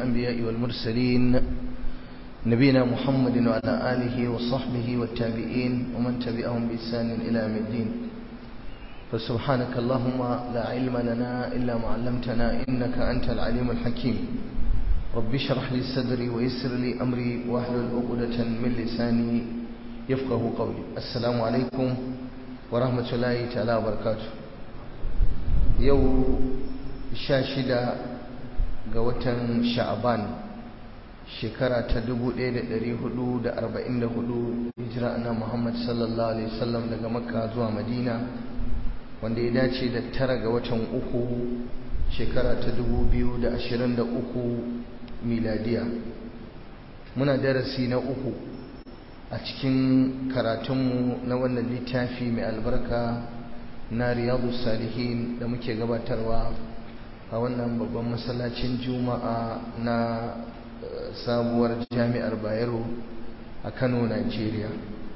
الأنبياء والمرسلين نبينا محمد وعلى آله وصحبه والتابعين ومن تبعهم بإحسان إلى يوم الدين. فسبحانك اللهم لا علم لنا إلا ما علمتنا إنك أنت العليم الحكيم. رب اشرح لي صدري ويسر لي أمري واحلل عقدة من لساني يفقه قولي. السلام عليكم ورحمة الله تعالى وبركاته. يوم 16 ga watan Sha'ban shekara ta 1444 hijira na Muhammad sallallahu alaihi wasallam daga Makka zuwa Madina, wanda ya dace da 9 ga watan uku shekara ta 2023 miladiya. Muna darasi na uku a cikin karatunmu na wannan littafi mai albarka na Riyadus Salihin da muke gabatarwa a wannan babban masallacin Juma'a na sabuwar Jami'ar Bayero a Kano, Najeriya.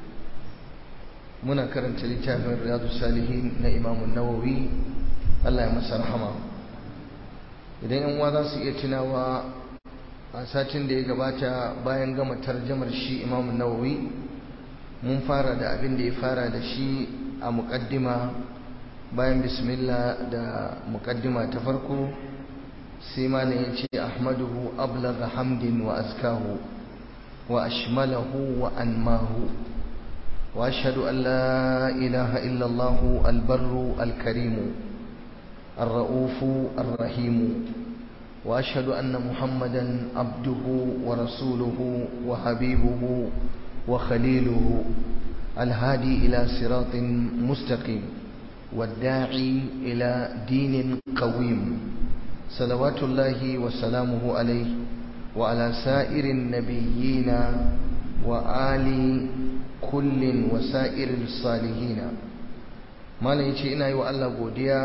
Muna karanta littafin Riyadus Salihin na Imam Nawawi, Allah ya masa rahama. Idan yan uwa za su iya tunawa, a satin da ya gabata bayan gama tarjamar shi Imam Nawawi mun fara da abin da ya fara da shi a muqaddima. Bayan bismillah da muqaddima ta farko sai malam ya ce ahmaduhu ablagha hamdin wa azkahu wa ashmalahu wa anmahu wa ashhadu an la ilaha illa Allah albarru alkarimu arraufu arrahimu wa ashhadu anna muhammadan abduhu wa rasuluhu wa habibuhu wa khaliluhu alhadi ila siratin mustaqim والداعي إلى دين قويم صلوات الله وسلامه عليه وعلى سائر النبيين وآل كل وسائر الصالحين. ما نيجي إنا يو الله godiya,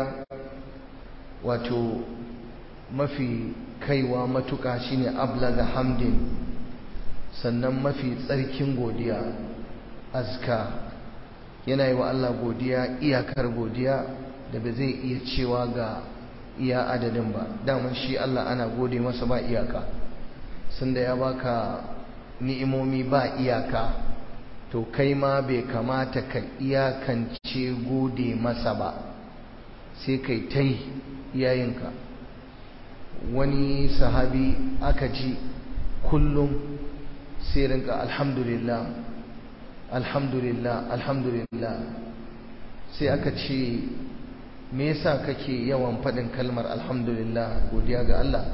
wato mafi kaiwa matuƙa shine ablaga hamdin, sannan mafi tsarkin godiya azka. Yana yi wa Allah godiya iyakar godiya da ba zai iya cewa ga iya adadin ba. Daman shi Allah ana gode masa ba iyaka, sanda ya baka ni'imomi ba iyaka, to kai ma bai kamata ka iyakance gode masa ba, sai kai ta yi iyayenka. Wani sahabi aka ji kullum sai rinka alhamdulillah alhamdulillah alhamdulillah. Sai aka ce me yasa kake yawan faɗin kalmar alhamdulillah, godiya ga Allah?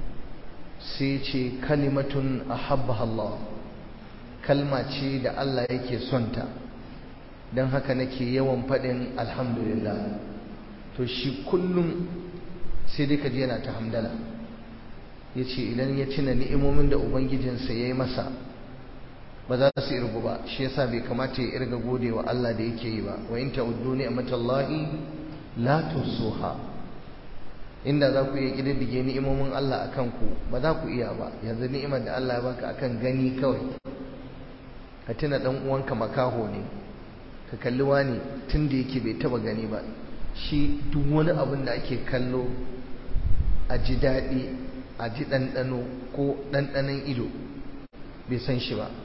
Sai ce kalimatun ahabbaha Allah, kalma ce da Allah yake son ta, don haka nake yawan faɗin alhamdulillah. To shi kullum sai dai kaji yana ta hamdala. Yace idan ya tuna ni'imomin da ubangijinsa ya yi masa ba za su irgu ba, shi yasa bai kamata ya irga gode wa Allah da yake yi ba. Wa in ta'uddu ni'matallahi la tusuha. Inda za ku iya kididdige ni'imomin Allah akan ku ba za ku iya ba. Yanzu ni'imar da Allah ya baka akan gani kawai, ka tuna dan uwanka makaho ne, ka kalli wani tunda yake bai taba gani ba, shi duk wani abin da ake kallo a ji daɗi, a ji ɗanɗano ko ɗanɗanon ido bai san shi ba.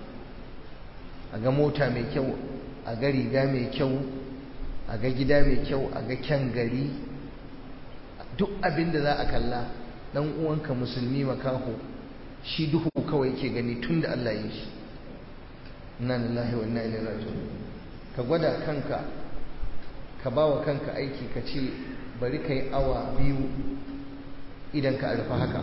A ga mota mai kyau, a ga riga mai kyau, a ga gida mai kyau, a ga kyan gari, duk abin da za a kalla dan uwanka musulmi makaho shi duhu kawai yake gani tun da Allah ya yi shi. Inna lillahi wa inna ilaihi raji'un. Ka gwada kanka, ka bawa kanka aiki, ka ce bari kai awa 2 idan ka alfa haka,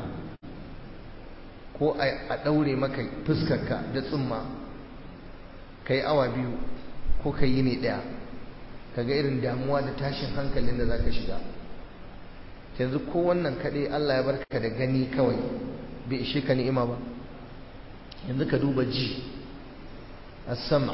ko a daure maka fuskarka da tsumma kai awa 2 ko kai yini daya, kaga irin damuwa da tashin hankalin da zaka shiga. Yanzu ko wannan kadai Allah ya barka da gani kawai bai ishe ka ni'ima ba? Yanzu ka duba ji, as-sam',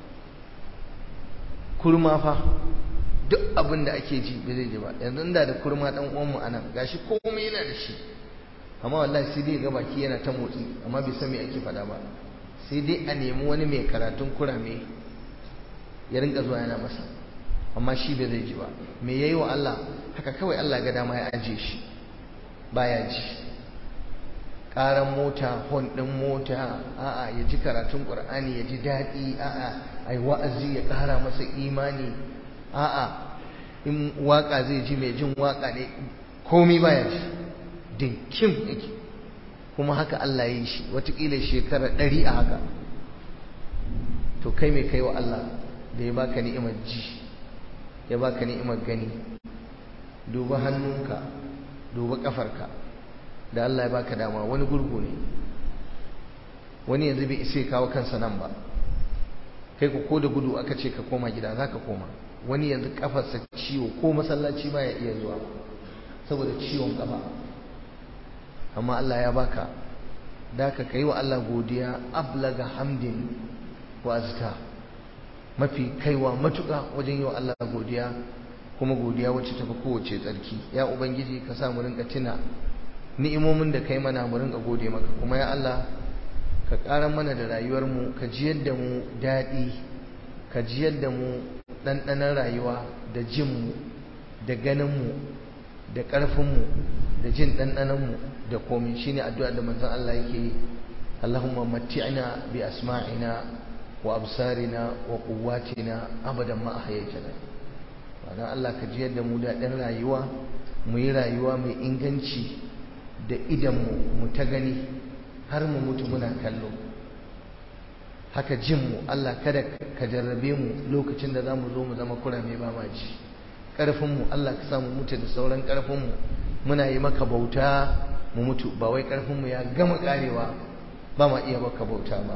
kurma fa duk abin da ake ji bai zai ji ba. Yanzu inda da kurma dan uwan mu anan gashi komai yana da shi, amma wallahi sai dai ga baki yana ta motsi amma bai san me ake faɗa ba. Sai dai a nemi wani mai karatun kurame ya rinka zuwa yana masa, amma shi bai zai ji ba. Me yayi wa Allah? Haka kawai Allah ga dama ya aje shi baya ji. ƙaran mota, hon ɗin mota, a'a ya ji karatun ƙur'ani ya ji daɗi, a'a ai wa'azi ya ƙara masa imani, a'a in waƙa zai ji mai jin waƙa ne komai baya ji dinkim yake. Kuma haka Allah ya yi shi, watakila shekara 100 a haka. To kai mai kai wa Allah da ya baka ni'imar ji, ya baka ni'imar gani? Duba hannunka, duba kafarka da Allah ya baka dama. Wani gurgu ne, wani yanzu bai isa ya kawo kansa nan ba, kai ko da gudu aka ce ka koma gida za ka koma. Wani yanzu kafarsa ciwo, ko masallaci ba ya iya zuwa saboda ciwon kafa, amma Allah ya baka. da ka kai wa Allah godiya ablaga hamdin wa azka, mafi kaiwa matuƙa wajen yi wa Allah godiya, kuma godiya wacce tafi kowace tsarki. Ya ubangiji ka sa mu rinka tuna ni'imomin da kai mana, mu rinka gode maka. kuma ya Allah ka ƙara mana da rayuwar mu, ka jiyar da mu daɗi, ka jiyar da mu ɗanɗanon rayuwa, da jin mu da ganin mu da ƙarfin mu da jin ɗanɗanon mu da komai. shine addu'a da manzon Allah yake yi, Allahumma matti'na bi asma'ina wa absarina wa quwwatina abadan ma ahyaytana. ma'ana Allah ka jiyar da mu daɗin rayuwa, mu yi rayuwa mai inganci da idan mu ta gani har mu mutu muna kallo. haka jin mu Allah kada ka jarrabe mu lokacin da zamu zo mu zama kurame ba ma ji. ƙarfin mu Allah ka sa mu mutu da sauran ƙarfin mu muna yi maka bauta mu mutu, ba wai ƙarfin mu ya gama karewa ba ma iya maka bauta ba.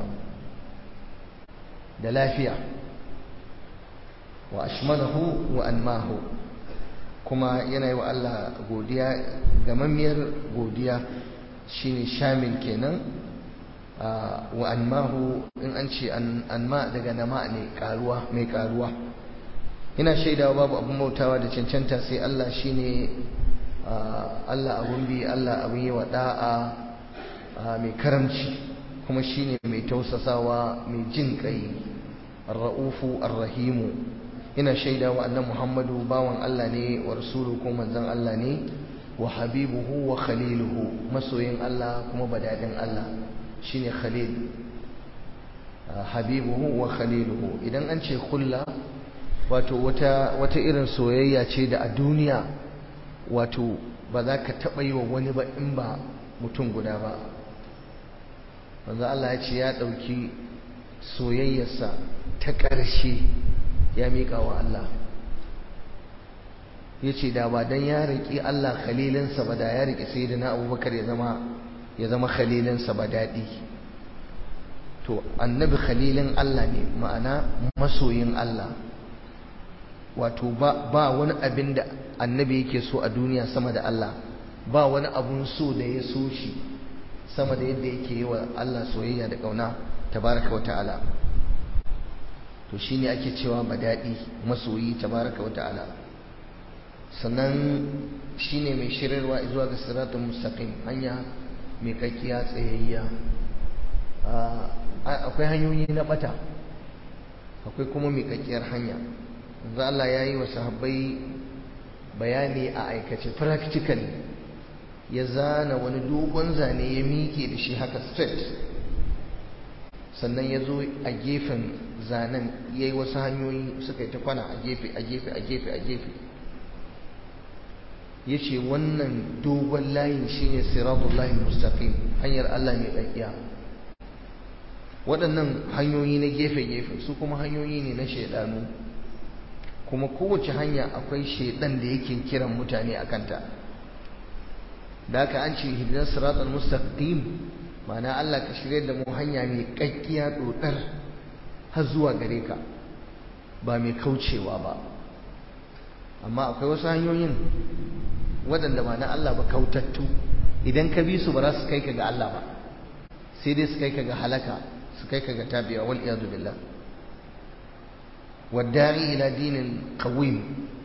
da lafiya, wa ashmalahu wa anmahu, kuma yana yi wa Allah godiya, gamammiyar godiya shine shamil kenan. wa anmahu in an ce anma daga nama ne, karuwa, mai karuwa. ina shaidawa babu abun bautawa da cancanta sai Allah, shine Allah abun bi, Allah abun yi wa da'a, mai karamci, kuma shine mai tausasawa, mai jin kai, ar-ra'ufu ar-rahimu. ina shaidawa annan Muhammadu bawan Allah ne, wa rasuluhu ko manzon Allah ne, wa habibuhu wa khaliluhu, masoyin Allah kuma badadin Allah, shine khalil. habibuhu wa khaliluhu, idan an ce khulla wato wata irin soyayya ce da a duniya wato ba za ka taɓa yi wa wani ba in ba mutum guda ba. manzo Allah ya ce ya ɗauki soyayyarsa ta ƙarshe ya miƙa wa Allah. ya ce da ba don ya riƙi Allah khalilinsa ba, da ya riƙi sayyidina Abubakar ya zama khalilinsa ba daɗi. to annabi khalilin Allah ne, ma'ana masoyin Allah. wato ba wani abin da annabi yake so a duniya sama da Allah, ba wani abun so da ya so shi sama da yadda yake yi wa Allah soyayya da ƙauna tabaraka wa ta'ala. to shine ake cewa badadi, masoyi tabaraka wa ta'ala. sannan shine mai shirarwa zuwa ga siratul mustaqim, hanya mai kakkiya tsayayya. akwai hanyoyi na bata, akwai kuma mai kakkiyar hanya. yanzu Allah ya yi wa sahabbai bayani a aikace, practical, ya zana wani dogon zane ya miƙe da shi haka straight, sannan ya zo a gefen zanen ya yi wasu hanyoyi suka yi ta kwana a gefe a gefe a gefe a gefe. ya ce wannan dogon layin shine siratullahi mustaqim, hanyar Allah mai tsakiya. waɗannan hanyoyi na gefe-gefe su kuma hanyoyi ne na shaidanu, kuma kowace hanya akwai shaidan da yake kiran mutane a kanta. da haka an ce hidinas siratal mustaqim, ma'ana Allah ka shirye da mu hanya mai kakkiya dodar har zuwa gare ka, ba mai kaucewa ba. amma akwai wasu hanyoyin waɗanda ba na Allah ba, kautattu, idan ka bi su ba za su kai ka ga Allah ba, sai dai su kai ka ga halaka, su kai ka ga tabiya, wal iyadu billah. والداعي إلى دين قويم,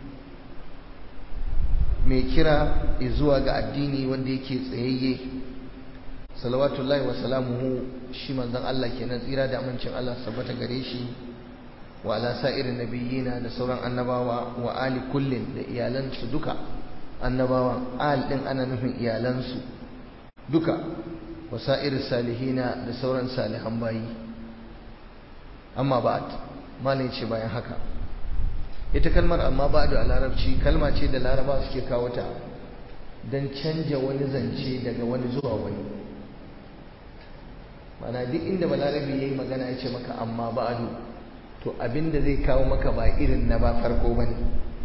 mai kira zuwa ga addini wanda yake tsayayye. salawatullahi wa salamuhu, shi manzon Allah kenan, tsira da amincin Allah sabbata gare shi, wa ala sa'irin nabiyina, da sauran annabawa, wa ali kullin, da iyalansu duka annabawan. al din ana nufin iyalansu duka, wasa'ir salihina da sauran salihan bayi. Amma ba'd, malai ce bayan haka, ita kalmar amma ba'du a larabci kalma ce da laraba suke kawo ta don canja wani zance daga wani zuwa wani. Mana duk inda balarabi yayi magana ya ce maka amma ba'du, to abinda zai kawo maka ba irin na ba farko bane.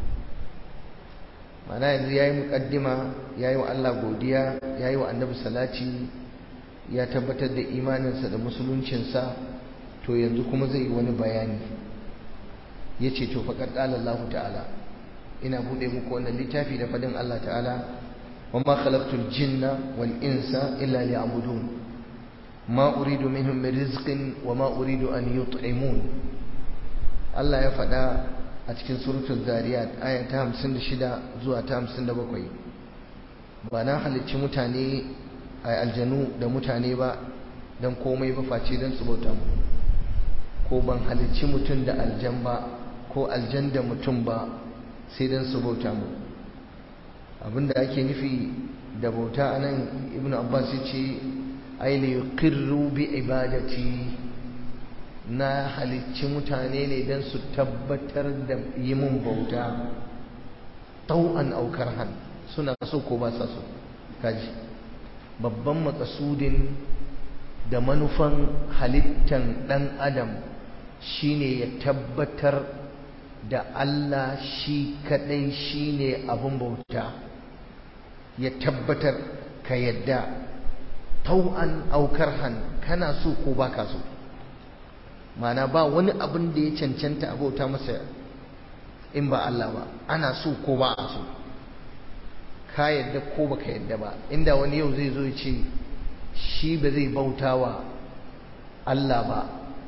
Mana yanzu yayi muqaddima, yayi wa Allah godiya, yayi wa Annabi salati, ya tabbatar da imaninsa da musuluncinsa, to yanzu kuma zai yi wani bayani. Yace to faqad qala Allah ta'ala, ina bude muku wannan littafi da fadin Allah ta'ala, wama khalaqtul jinna wal insa illa liya'budun ma uridu minhum min rizqin wama uridu an yut'imun. Allah ya faɗa a cikin suratul zariyat aya ta 56 zuwa ta 57, ba na halicci mutane a aljanu da mutane ba dan komai ba face dan su bauta mu, ko ban halicci mutum da aljan ba ko aljan da mutum ba sai dan su bauta mu. Abinda ake nufi da bauta anan Ibn Abbas yace ay li yuqirru bi ibadati, na halicci mutane ne dan su tabbatar da yi mun bauta, tau'an aw karhan, suna so ko ba sa so. Kaji babban makasudin da manufan halittan dan adam shine ya tabbatar da Allah shi kadai shine abun bauta, ya tabbatar ka yadda tau'an aw karhan, kana so ko baka so. Mana ba wani abin da ya cancanta a bauta masa in ba Allah ba, ana so ko ba a so, ka yadda ko baka yadda ba. Inda wani yau zai zo ya ce shi ba zai bauta wa Allah ba,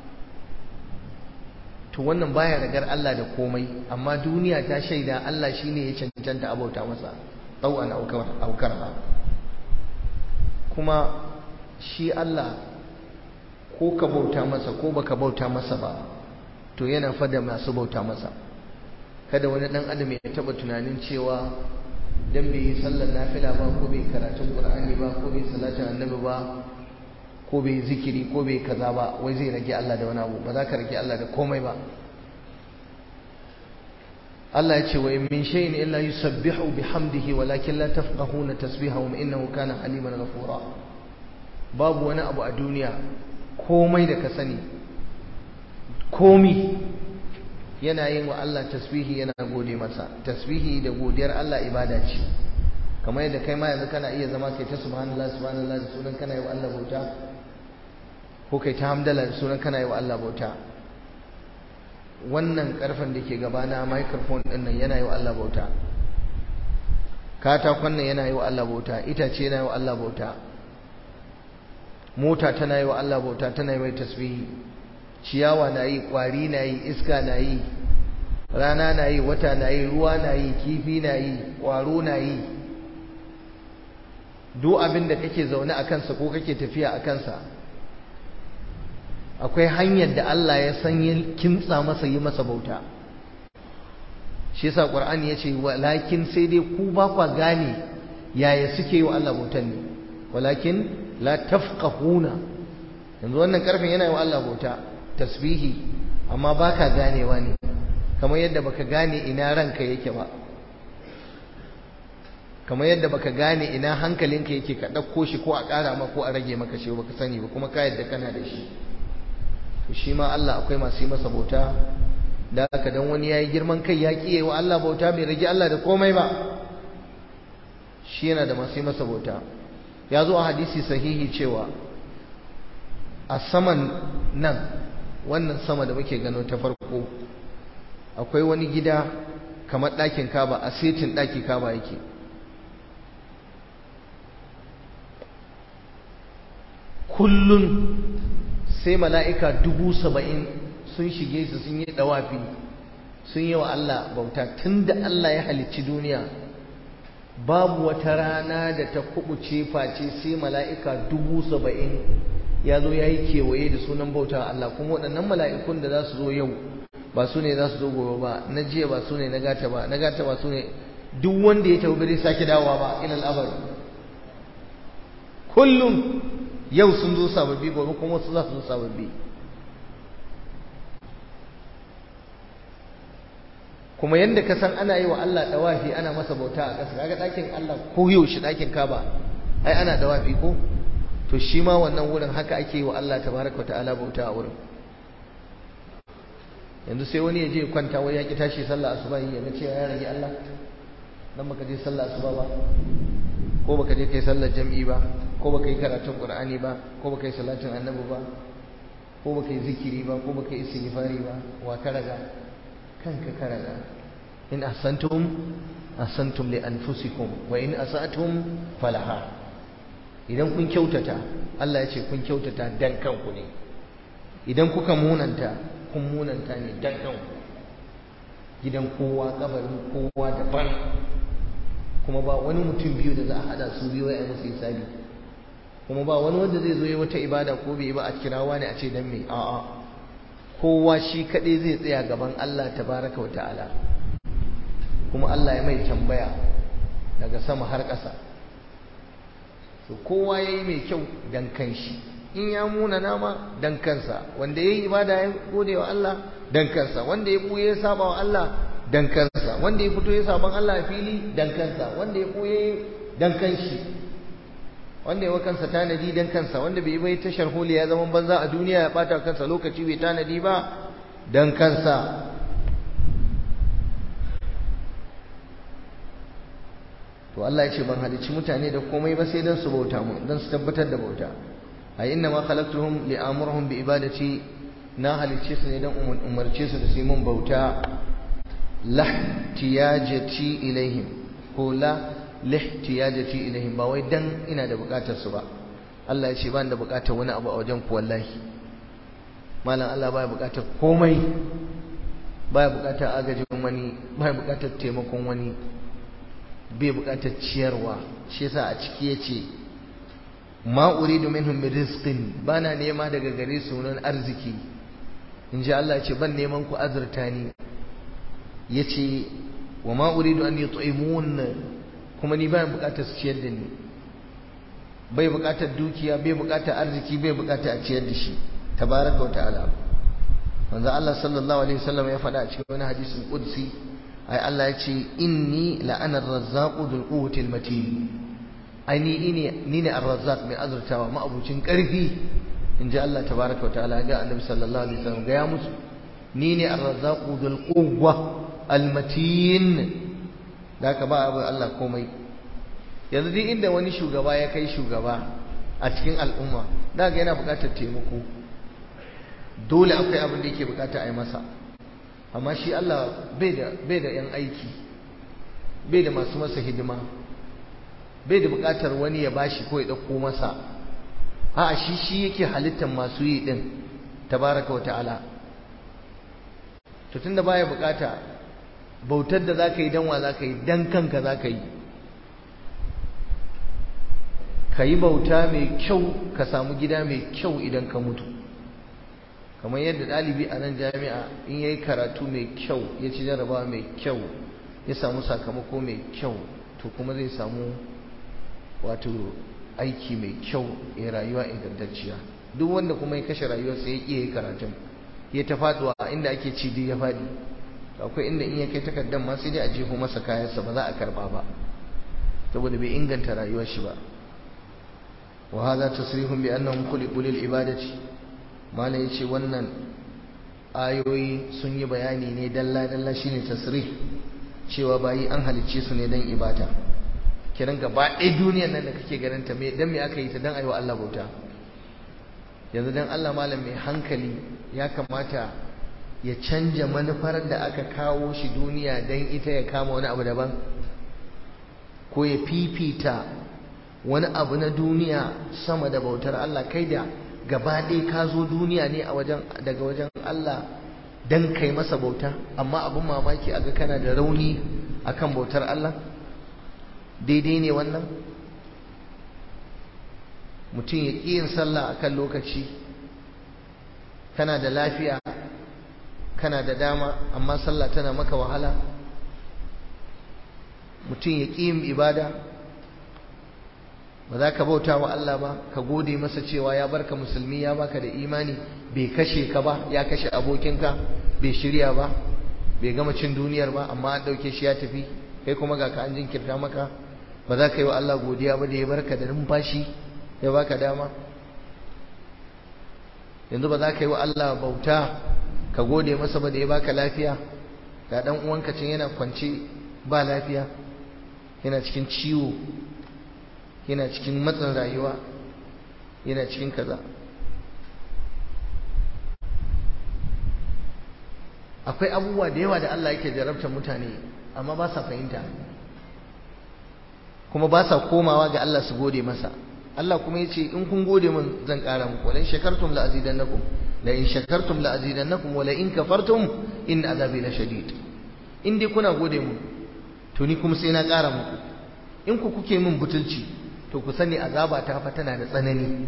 to wannan baya ragar Allah da komai, amma duniya ta shaida Allah shine ya cancanta a bauta masa tau'an aw karha. Kuma shi Allah ko ka bauta masa ko baka bauta masa ba, to yana fada masu bauta masa. Kada wani dan adam ya taba tunanin cewa dan bai yi sallar nafila ba, ko bai karatun Qur'ani ba, ko bai salatin annabi ba, ko bai zikiri, ko bai kaza ba, wai zai rage Allah da wani abu. Ba za ka rage Allah da komai ba. Allah ya ce wa in min shay'in illa yusabbihu bihamdihi walakin la tafqahuna tasbihahum innahu kana haliman ghafura. Babu wani abu a duniya, komai da ka sani, komi yana yin wa Allah tasbihi, yana gode masa. Tasbihi da godiyar Allah ibada ce. Kamar yadda kai ma yanzu kana iya zama kai ta subhanallah subhanallah da sunan kana yi wa Allah bauta, ko kai ta hamdala da sunan kana yi wa Allah bauta. Wannan karfen da ke gabana, microphone din nan, yana yi wa Allah bauta. Katakon nan yana yi wa Allah bauta, itace yana yi wa Allah bauta, mota tana yi wa Allah bauta, tana yi mai tasbihi, ciyawa na yi, kwari na yi, iska na yi, rana na yi, wata na yi, ruwa na yi, kifi na yi, kwaro na yi. Duk abin da kake zaune a kansa ko kake tafiya a kansa, akwai hanyar da Allah ya san kintsa masa yi masa bauta. Shi yasa Qur'ani yace walakin sai dai ku ba kwa gane yaya suke yi wa Allah bautan ne, walakin la tafqahuna. Yanzu wannan karfin yana yi wa Allah bauta, tasbihi, amma baka ganewa ne, kamar yadda baka gane ina ranka yake ba, kamar yadda baka gane ina hankalinka yake ka ɗauko shi ko a ƙara maka ko a rage maka shi baka sani ba, kuma ka yadda kana da shi. To shi ma Allah akwai masu yi masa bauta, da haka dan wani yayi girman kai ya kiye wa Allah bauta, bai rage Allah da komai ba, shi yana da masu yi masa bauta. Ya zo a hadisi sahihi cewa a saman nan, wannan sama da muke gano ta farko, akwai wani gida kamar ɗakin Kaba, a setin ɗaki Kaba yake. Kullun sai mala'ika 70,000 sun shige su, sun yi dawafi, sun yi wa Allah bauta. Tunda Allah ya halicci duniya, babu wata rana da ta kubuce face sai mala'ika 70,000 ya zo ya yi kewaye da sunan bauta Allah. Kuma waɗannan mala'ikun da za su zo yau ba su ne za su zo gobe ba, na jiya ba su ne na gata ba, na gata ba su ne, duk wanda ya tafi bai sake dawowa ba ilal abad. Kullum yau sun zo sababbi gobe kuma wasu za su zo sababbi. kuma yanda ka san ana yi wa Allah dawafi ana masa bauta a ƙasa, kaga ɗakin Allah ko yaushe ɗakin Kaaba ai ana dawafi ko, to shi ma wannan wurin haka ake yi wa Allah tabaraka ta'ala bauta a wurin. yanzu sai wani ya je kwanta wai ya ki tashi sallah asuba ya ga cewa ya rage Allah dan baka je sallah asuba ba, ko baka je kai sallar jami'i ba, ko baka yi karatun Qur'ani ba, ko baka yi salatin annabi ba, ko baka yi zikiri ba, ko baka yi istighfari ba, wa ka raga? kanka ka raga. in ahsantum li anfusikum wa in asatum falaha. idan kun kyautata, Allah ya ce kun kyautata dan kanku ne, idan kuka munanta kun munanta ne dan kanku. gidan kowa kabarin kowa daban, kuma ba wani mutum biyu da za a hada su biyu ya musu hisabi, kuma ba wani wanda zai zo yi wata ibada ko bai ba a kirawa ne a ce dan me, a'a kowa shi kadai zai tsaya gaban Allah tabaraka wa ta'ala, kuma Allah ya mai tambaya daga sama har ƙasa. to kowa yayi mai kyau dan kanshi, in ya muna nama dan kansa, wanda yayi ibada ya gode wa Allah dan kansa, wanda ya buye ya saba wa Allah dan kansa, wanda ya fito ya saban Allah a fili dan kansa, wanda ya buye dan kanshi, wanda ya wa kansa tanadi dan kansa, wanda bai bai tashar holi ya zama banza a duniya ya bata kansa lokaci bai tanadi ba dan kansa. to Allah ya ce ban halicci mutane da komai ba sai dan su bauta mu, dan su tabbatar da bauta. ai inna ma khalaqtuhum li amurhum bi ibadati, na halicce su ne dan umarce su da su yi mun bauta. lahtiyajati ilaihim, ko la lihtiyajati ilaihim, ba wai dan ina da bukatar su ba. Allah ya ce ba ni da bukatar wani abu a wajen ku wallahi. malam Allah baya bukatar komai, baya bukatar agajin wani, baya bukatar taimakon wani, bai bukatar ciyarwa. shi yasa a ciki yace ma uridu minhum min rizqin, bana nema daga gare su nan arziki. inji Allah ya ce ban neman ku azurta ni. yace wa ma uridu an yut'imun, kuma ni bayan bukatar su ciyar da ni. bai bukatar dukiya, bai bukatar arziki, bai bukatar a ciyar da shi tabaraka wa ta'ala. manzo Allah sallallahu alaihi wasallam ya faɗa a cikin wani hadisin qudsi, ai Allah ya ce inni la ana ar-razzaqu dhul quwwati al-matin, ai ni ne ar-razzaq mai azurtawa ma'abucin karfi. inji Allah tabaraka wa ta'ala ga annabi sallallahu alaihi wasallam ga ya musu, ni ne ar-razzaqu dhul quwwa al-matin. da ka ba abu Allah komai. yanzu duk inda wani shugaba ya kai shugaba a cikin al'umma, da ga yana buƙatar taimako, dole akwai abin da yake buƙata a yi masa. amma shi Allah bai da yan aiki, bai da masu masa hidima, bai da buƙatar wani ya bashi ko ya ɗauko masa. a'a shi yake halittar masu yi din tabaraka wa ta'ala. to tunda baya buƙata, bautar da zaka yi dan wa zaka yi, dan kanka zaka yi. ka yi bauta mai kyau ka samu gida mai kyau idan ka mutu. kamar yadda ɗalibi a nan jami'a in yayi karatu mai kyau, ya ci jarabawa mai kyau, ya samu sakamako mai kyau, to kuma zai samu wato aiki mai kyau, ya rayuwa ingantacciya. duk wanda kuma ya kashe rayuwarsa ya ƙi yayi karatun, ya ta faduwa inda ake ci duk ya faɗi, akwai inda in ya kai takardar ma sai dai a jefo masa kayansa, ba za a karba ba, saboda bai inganta rayuwar shi ba. wa hadha tasrihun bi annahum khuliqu lil ibadati, malai yace wannan ayoyi sun yi bayani ne dalla dalla, shine tasrih, cewa bayi an halicce su ne dan ibada. kiran gaba ɗaya duniyar nan da kake ganin ta me dan me aka yi ta dan ayiwa Allah bauta. yanzu dan Allah malam mai hankali ya kamata ya canja manufar da aka kawo shi duniya dan ita ya kama wani abu daban, ko ya fifita wani abu na duniya sama da bautar Allah. kai da gaba ɗaya ka zo duniya ne daga wajen Allah dan kai masa bauta, amma abin mamaki aga kana da rauni akan bautar Allah. daidai ne wannan? mutum ya ƙi yin sallah akan lokaci, kana da lafiya, kana da dama, amma sallah tana maka wahala. mutum ya ƙi yin ibada, ba za ka bauta wa Allah ba ka gode masa cewa ya barka musulmi ya baka da imani bai kashe ka ba ya kashe abokinka bai shirya ba bai gama cin duniyar ba amma an dauke shi ya tafi kai kuma ga ka an jinkirta maka ba za ka yi wa Allah godiya ba da ya barka da numfashi ya baka dama yanzu ba za ka yi wa Allah bauta ka gode masa ba da ya baka lafiya ga dan uwanka can yana kwance ba lafiya yana cikin ciwo yana cikin matsin rayuwa yana cikin kaza akwai abubuwa da yawa da Allah yake jarabtar mutane amma ba sa fahimta kuma ba sa komawa ga Allah su gode masa Allah kuma yace in kun gode min zan ƙara muku la in shakartum la azidannakum la in shakartum la azidannakum wa la in kafartum in azabi la shadid in dai kuna gode mu to ni kuma sai na ƙara muku in ku kuke min butulci to ku sani azaba ta fa tana da tsanani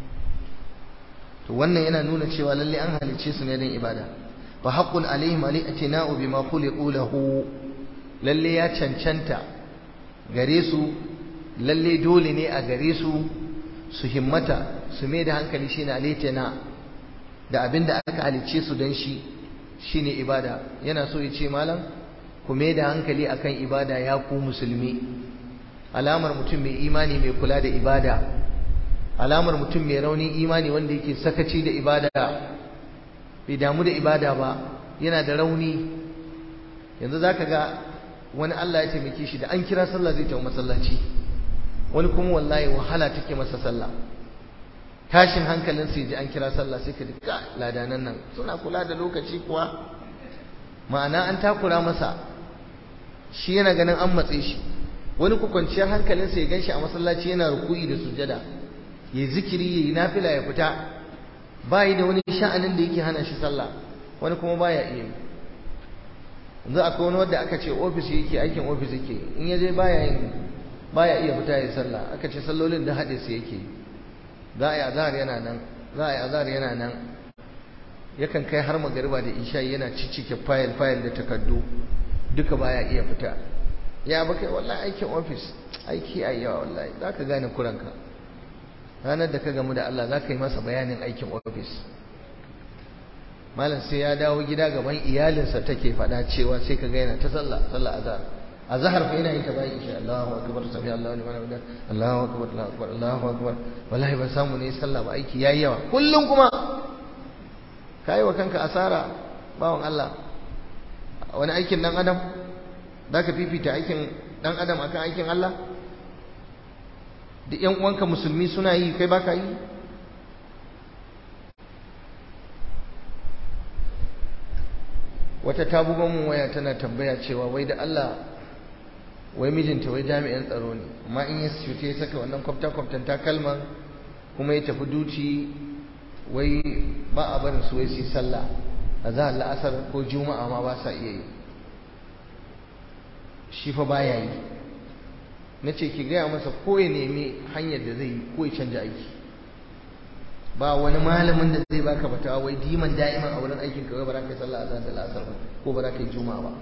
to wannan yana nuna cewa lalle an halice su ne don ibada fa haqqun alaihim ali'tina'u bima khuliqu lahu lalle ya cancanta gare su lalle dole ne a gare su su himmata su mai da hankali shine ali'tina da abinda aka halice su don shi shine ibada yana so ya ce malam ku mai da hankali akan ibada ya ku musulmi alamar mutum mai imani mai kula da ibada alamar mutum mai raunin imani wanda yake sakaci da ibada bai damu da ibada ba yana da rauni yanzu zaka ga wani Allah ya taimake shi da an kira sallah zai tafi masallaci wani kuma wallahi wahala take masa sallah tashin hankalin sai ji an kira sallah sai ka ji ladanan nan suna kula da lokaci kuwa ma'ana an takura masa shi yana ganin an matse shi wani ku kwanciyar hankalinsa ya ganshi a masallaci yana ruku'i da sujada ya zikiri ya yi nafila ya fita bayi da wani sha'anin da yake hana shi sallah wani kuma baya iya yi yanzu akwai wani wanda aka ce ofis yake aikin ofis yake in ya je baya iya fita ya sallah aka ce sallolin da haɗe su yake za a yi azhar yana nan za a yi azhar yana nan yakan kai har magariba da isha yana ciccike fayil da takardu duka baya iya fita ya ba kai wallahi aikin ofis aiki a yawa wallahi za ka gane kuranka ranar da ka gamu da Allah za ka yi masa bayanin aikin ofis malam sai ya dawo gida gaban iyalinsa take faɗa cewa sai ka ga yana ta sallah azhar fa yana yin ta bayan insha Allahu akbar sami Allahu liman hamida Allahu akbar Allahu akbar Allahu akbar wallahi ban samu ne sallah ba aiki yayi yawa kullum kuma kai wa kanka asara bawon Allah wani aikin dan adam za ka fifita aikin ɗan adam akan aikin Allah da ‘yan uwanka musulmi suna yi kai baka yi wata ta buga mun waya tana tambaya cewa wai da Allah wai mijinta wai jami'an tsaro ne amma in ya cuta ya saka wannan kwafta-kwaftan takalman kuma ya tafi duci wai ba a barin su wai su yi sallah a zahar la'asar ko juma'a ma ba sa iya yi shi fa baya yi na ce ki gaya masa ko ya nemi hanyar da zai yi ko ya canja aiki ba wani malamin da zai baka fatawa wai diman da'iman a wurin aikin kawai ba za ka yi sallah azhar da la'asar ba ko ba za ka yi juma'a ba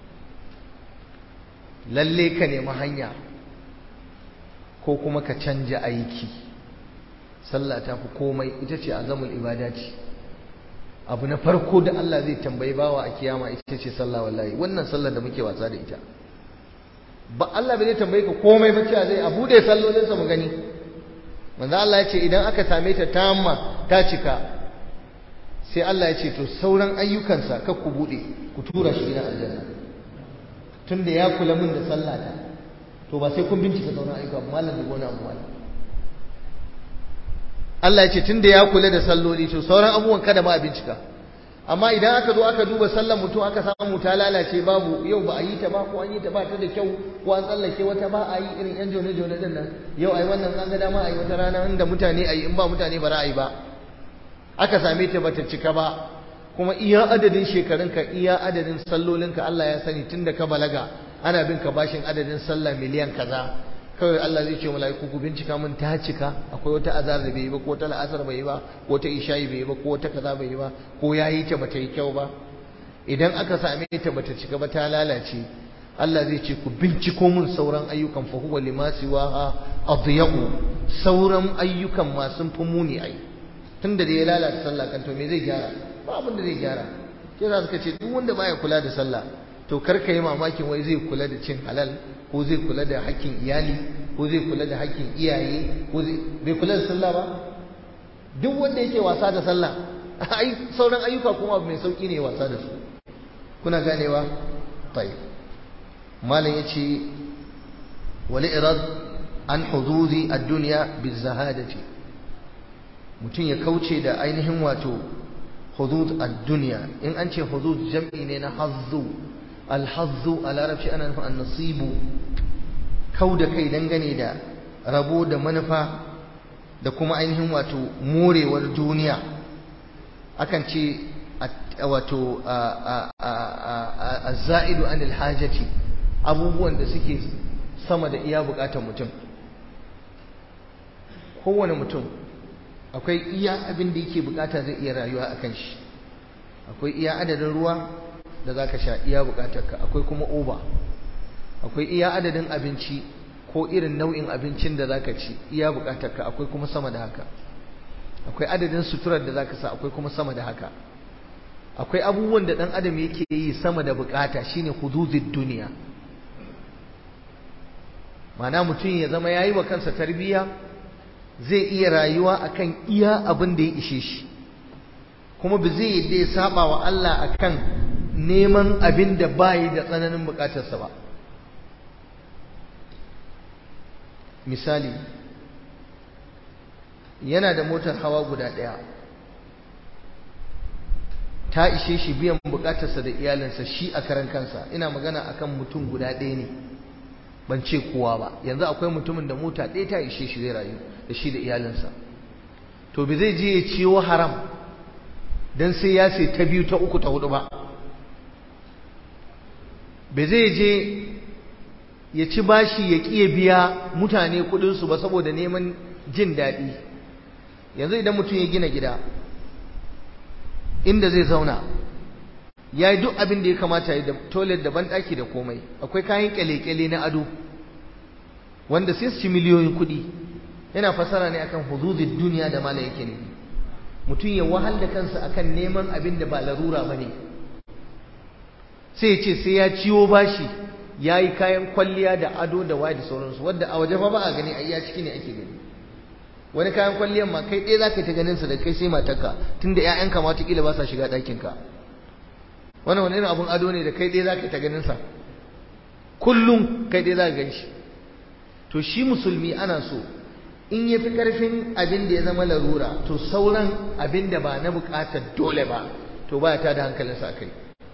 lalle ka nemi hanya ko kuma ka canja aiki sallah ta fi komai ita ce azamul ibadati abu na farko da Allah zai tambayi bawa a kiyama ita ce sallah wallahi wannan sallar da muke wasa da ita ba Allah bai tambaye ka komai ba cewa zai abu da sallolinsa mu gani manzo Allah ya ce idan aka same ta tamma ta cika sai Allah ya ce to sauran ayyukansa kar ku bude ku tura shi gidan aljanna tunda ya kula min da sallata to ba sai kun bincika sauran ayyuka ba mallan da gona abu mallan Allah ya ce tunda ya kula da salloli to sauran abubuwan kada ma a bincika amma idan aka zo aka duba sallar mutum aka samu ta lalace babu yau ba a yi ta ba ko an yi ta ba ta da kyau ko an tsallake wata ba a yi irin yan jone-jone din nan yau ai wannan an ga dama a yi wata rana inda mutane a yi in ba mutane ba ra'ayi ba aka same ta bata cika ba kuma iya adadin shekarunka iya adadin sallolinka Allah ya sani tunda ka balaga ana bin ka bashin adadin sallah miliyan kaza kawai Allah zai ce mala'iku ku bincika mun ta cika akwai wata azar da bai yi ba ko ta la'asar bai yi ba ko ta isha'i bai yi ba ko ta kaza bai yi ba ko yayi ta bata yi kyau ba idan aka same ta bata cika ba ta lalace Allah zai ce ku binciko mun sauran ayyukan fa huwa lima siwaha adyaqu, sauran ayyukan ma sun fi muni ai. Tunda da ya lalata sallah kan to me zai gyara? Ba abin da zai gyara. Ke za suka ce duk wanda baya kula da sallah to kar ka yi mamakin wai zai kula da cin halal, ko zai kula da hakkin iyali, ko zai kula da hakkin iyaye, ko bai kula da sallah ba. Duk wanda yake wasa da sallah ai sauran ayyuka kuma mai sauki ne wasa da su. Kuna ganewa? tayyib. malam yace wal irad an huduzi ad-dunya bizahadati, mutum ya kauce da ainihin wato hudud ad-dunya. In an ce hudud jam'i ne na hazzu. Al-hazzu a larabci ana nufin an-nasibu, kauda kai dangane da rabo da manufa da kuma ainihin wato morewar duniya. Akan ce wato az-za'idu anil hajati, abubuwan da suke sama da iya bukatar mutum. Kowane mutum akwai iya abin da yake bukata zai iya rayuwa akan shi. Akwai iya adadin ruwa da zaka sha, iya bukatarka. Akwai kuma oba. Akwai iya adadin abinci ko irin nau'in abincin da zaka ci, iya bukatarka. Akwai kuma sama da haka. Akwai adadin suturar da zaka sa, akwai kuma sama da haka. Akwai abubuwan da dan adam yake yi sama da bukata, shine hududud duniya. Ma'ana mutum ya zama yayi wa kansa tarbiyya, zai iya rayuwa akan iya abin da ya ishe shi, kuma ba zai yadda ya saba wa Allah akan neman abin da bayi da tsananin bukatarsa ba. Misali, yana da motar hawa guda ɗaya, ta ishe shi biyan bukatarsa da iyalinsa shi a karan kansa. Ina magana akan mutum guda ɗaya ne, ban ce kowa ba. Yanzu akwai mutumin da mota ɗaya ta ishe shi zai rayu da shi da iyalinsa, to bai zai je ya ciwo haram dan sai ya sai ta biyu ta uku ta hudu ba. bai zai je ya ci bashi ya ƙiya biya mutane kuɗinsu ba saboda neman jin daɗi. Yanzu idan mutum ya gina gida inda zai zauna, ya yi duk abin da ya kamata ya da toilet da banɗaki da komai, akwai kayan ƙyale-ƙyale na ado wanda sai su ci miliyoyin kuɗi. Yana fasara ne akan hududud duniya da mala yake ne. Mutum ya wahal da kansa akan neman abin da ba larura ba ne, sai ya ce sai ya ciwo bashi, ya yi kayan kwalliya da ado da waye da sauransu, wadda a waje ba a gani, a iya ciki ne ake gani. Wani kayan kwalliyan ma kai ɗaya za ka yi ta ganinsa da kai sai matarka, tunda 'ya'yanka ma wataƙila ba sa shiga ɗakinka. Wannan wani irin abun ado ne da kai ɗaya za ka yi ta ganinsa, kullum kai ɗaya za ka gan shi. To shi musulmi ana so in ya fi ƙarfin abin da ya zama larura, to sauran abin da ba na buƙatar dole ba, to ba ya tada hankalinsa a kai.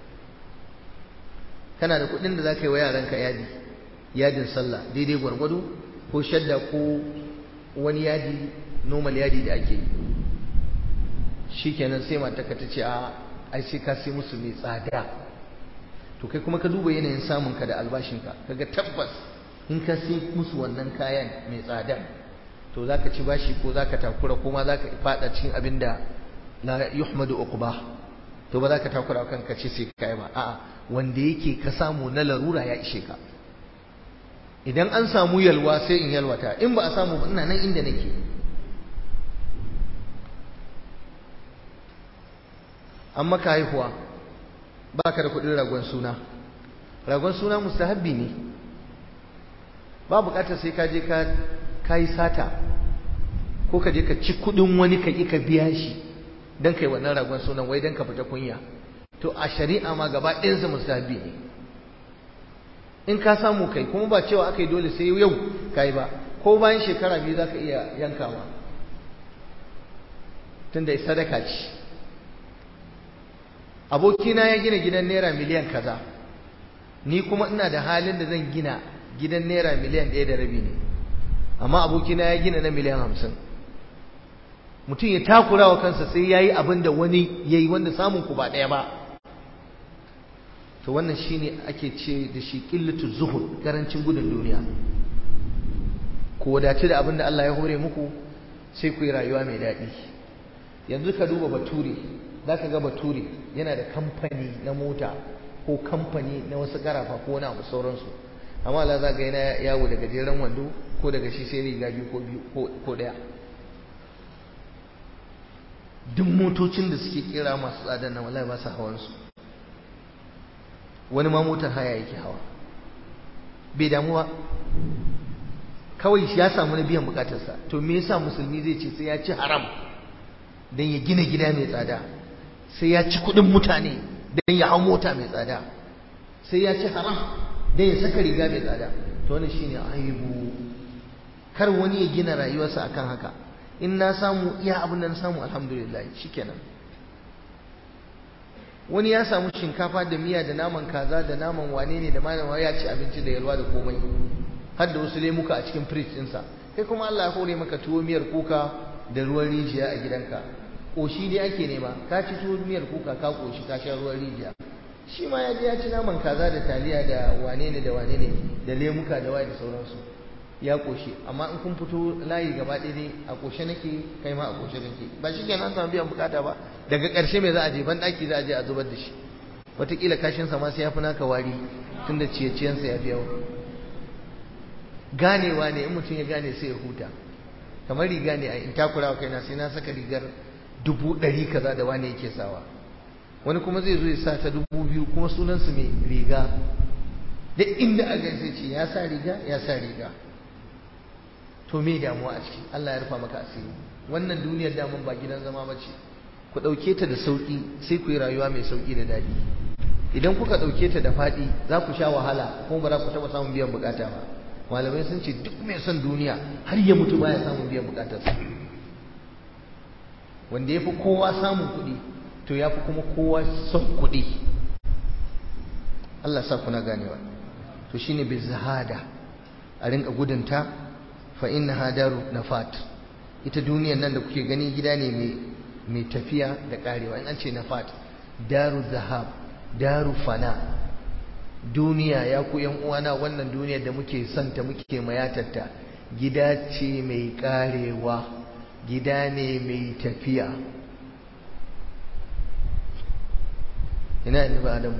Kana da kuɗin da za ka yi wa yaranka yadin sallah daidai gwargwado, ko shadda ko wani yadi, normal yadi da ake yi. Shi kenan sai matarka ta ce a ai sai ka sai musu mai tsada. To kai kuma ka duba yanayin samunka da albashinka, kaga tabbas in ka sai musu wannan kayan mai tsada, to za ka ci bashi ko za ka takura, ko ma za ka faɗa cikin abin da la yuhmadu uqba. To ba za ka takura kanka ce sai kai ba, a'a, wanda yake ka samu na larura ya ishe ka. Idan an samu yalwa sai in yalwata, in ba a samu ba ina nan inda nake. An maka haihuwa ba ka da kuɗin ragon suna. Ragon suna mustahabbi ne, ba buƙatar sai ka je ka yi sata ko ka je ka ci kuɗin wani ka ƙi ka biya shi don kai wannan ragon sunan wai don ka fita kunya. To a shari'a ma gaba ɗayansa mustahabbi ne. In ka samu kai, kuma ba cewa aka yi dole sai yau ka yi ba, ko bayan shekara biyu za ka iya yankawa, tunda sadaka ce. Abokina ya gina gidan naira miliyan kaza, ni kuma ina da halin da zan gina gidan naira miliyan 1.5 ne, amma abokina ya gina na miliyan 50. Mutum ya takura wa kansa sai ya yi abin da wani ya yi wanda samun ku ba ɗaya ba. To wannan shine ake ce da shi qillatu zuhud, karancin gudun duniya. Ku wadace da abin da Allah ya hore muku sai ku yi rayuwa mai daɗi. Yanzu ka duba Bature, zaka ga Bature yana da kamfani na mota ko kamfani na wasu karafa ko wani abu sauransu, amma Allah za ga yana yawo daga gajeren wando ko daga shi sai riga biyu ko biyu ko daya. Duk motocin da suke kira masu tsada na wallahi ba su hawan su, wani ma motar haya yake hawa, bai damuwa, kawai shi ya samu na biyan bukatarsa. To me yasa musulmi zai ce sai ya ci haram dan ya gina gida mai tsada, sai ya ci kudin mutane dan ya hau mota mai tsada, sai ya ci haram dan ya saka riga mai tsada? To wannan shine aibu. Kar wani ya gina rayuwarsa akan haka. In na samu iya abin da na samu alhamdulillah shikenan. Wani ya samu shinkafa da miya da naman kaza da naman wane ne da malama ya ci abinci da yalwa da komai, har da wasu lemuka a cikin fridge ɗinsa. Kai kuma Allah ya hore maka tuwo miyar kuka da ruwan rijiya a gidanka. Koshi dai ake nema, ka ci tuwo miyar kuka ka koshi ka sha ruwan rijiya. Shi ma ya je ya ci naman kaza da taliya da wane ne da lemuka da waye da sauransu, ya koshi. Amma in kun fito layi gaba ɗaya dai a koshe nake, kai ma a koshe nake, ba shi kenan samu biyan bukata ba? Daga ƙarshe me za a je? Ban ɗaki za a je a zubar da shi, wataƙila kashinsa ma sai ya fi naka wari, tunda ciye-ciyensa ya fi yawa. Ganewa ne, in mutum ya gane sai ya huta. Kamar riga ne a in takura wa kaina sai na saka rigar 100,000 kaza da wani yake sawa, wani kuma zai zo ya sa ta 2,000 kuma sunansu mai riga. Duk inda a gaisa ce ya sa riga. To me damuwa a ciki? Allah ya rufa maka asiri. Wannan duniyar daman ba gidan zama bace. Ku dauke ta da sauki sai ku yi rayuwa mai sauki da dadi. Idan kuka dauke ta da fadi za ku sha wahala kuma ba za ku taba samun biyan bukata ba. Malamai sun ce duk mai son duniya har ya mutu baya samun biyan bukatarsa. Wanda yafi kowa samun kuɗi to yafi kuma kowa son kuɗi. Allah sa kuna ganewa. To shine bizahada, a rinka gudunta. Fa innaha daru nafat, ita duniyar nan da kuke gani gida ne mai tafiya da karewa. In an ce nafat, daru zahab, daru fana. Duniya ya ku yan uwana, wannan duniyar da muke santa muke mayatarta, gida ce mai karewa, gida ne mai tafiya. Ina annabi Adamu,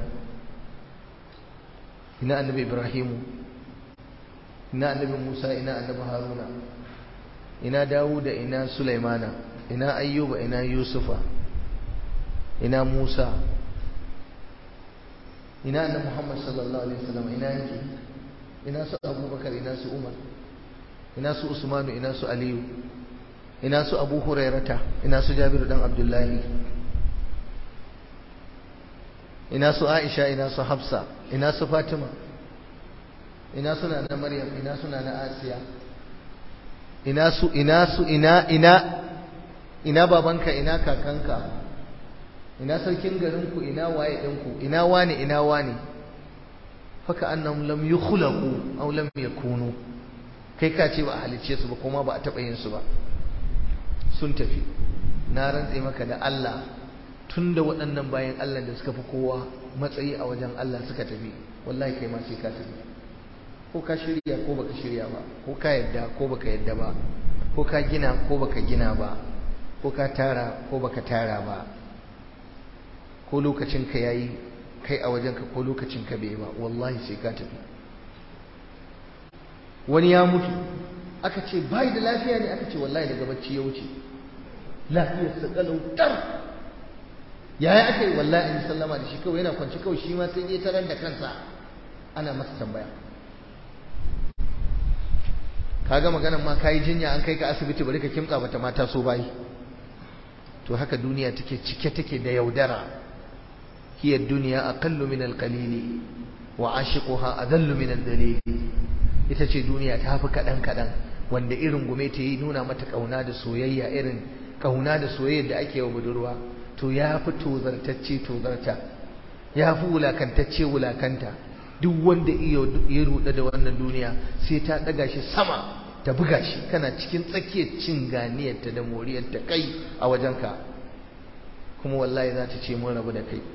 ina annabi Ibrahimu, ina annabi Musa, ina annabi Haruna, ina Dawuda, ina Sulaimana, ina Ayyuba, ina Yusufa, ina Musa, ina annabi Muhammad sallallahu alaihi wasallam, ina yake? Ina su Abubakar, ina su Umar, ina su Usmanu, ina su Aliyu, ina su Abu Hurairata, ina su Jabiru dan Abdullahi, ina su Aisha, ina su Hafsa, ina su Fatima, ina suna na Maryam, ina suna na Asiya, ina babanka, ina kakanka, ina sarkin garinku, ina waye ɗinku, ina wani. Faka annahum lam yukhlaqu aw lam yakunu, kai ka ce ba a halicce su ba kuma ba a taɓa yin su ba, sun tafi. Na rantse maka da Allah, tunda waɗannan bayan Allah da suka fi kowa matsayi a wajen Allah suka tafi, wallahi kai ma sai ka tafi. Ko ka shirya ko baka shirya ba, ko ka yadda ko baka yadda ba, ko ka gina ko baka gina ba, ko ka tara ko baka tara ba, ko lokacin ka yayi kai a wajenka ko lokacin ka bai ba, wallahi sai ka tafi. Wani ya mutu aka ce bai da lafiya ne, aka ce wallahi daga bacci ya wuce, lafiyar sa kalau tar. Yaya aka yi? wallahi an yi sallama da shi kawai yana kwance kawai, shi ma sai ya tarar da kansa ana masa tambaya. Kaga maganan ma kayi jinya an kai ka asibiti bari ka kimtsa bata mata so bai. To haka duniya take cike take da yaudara. Hiya dunya aqallu min al-qalili wa ashiquha adallu min al-dalil. Ita ce duniya ta fi kadan wanda irin gume ta yi nuna mata kauna da soyayya, irin kauna da soyayya da ake wa budurwa, to ya fi tozarta, ya fi wulakantacce wulakanta. Duk wanda ya ruɗa da wannan duniya sai ta ɗaga shi sama ta buga shi, kana cikin tsakiyar cin ganiyarta da moriyarta kai a wajenka, kuma wallahi za ta ce mun rabu da kai.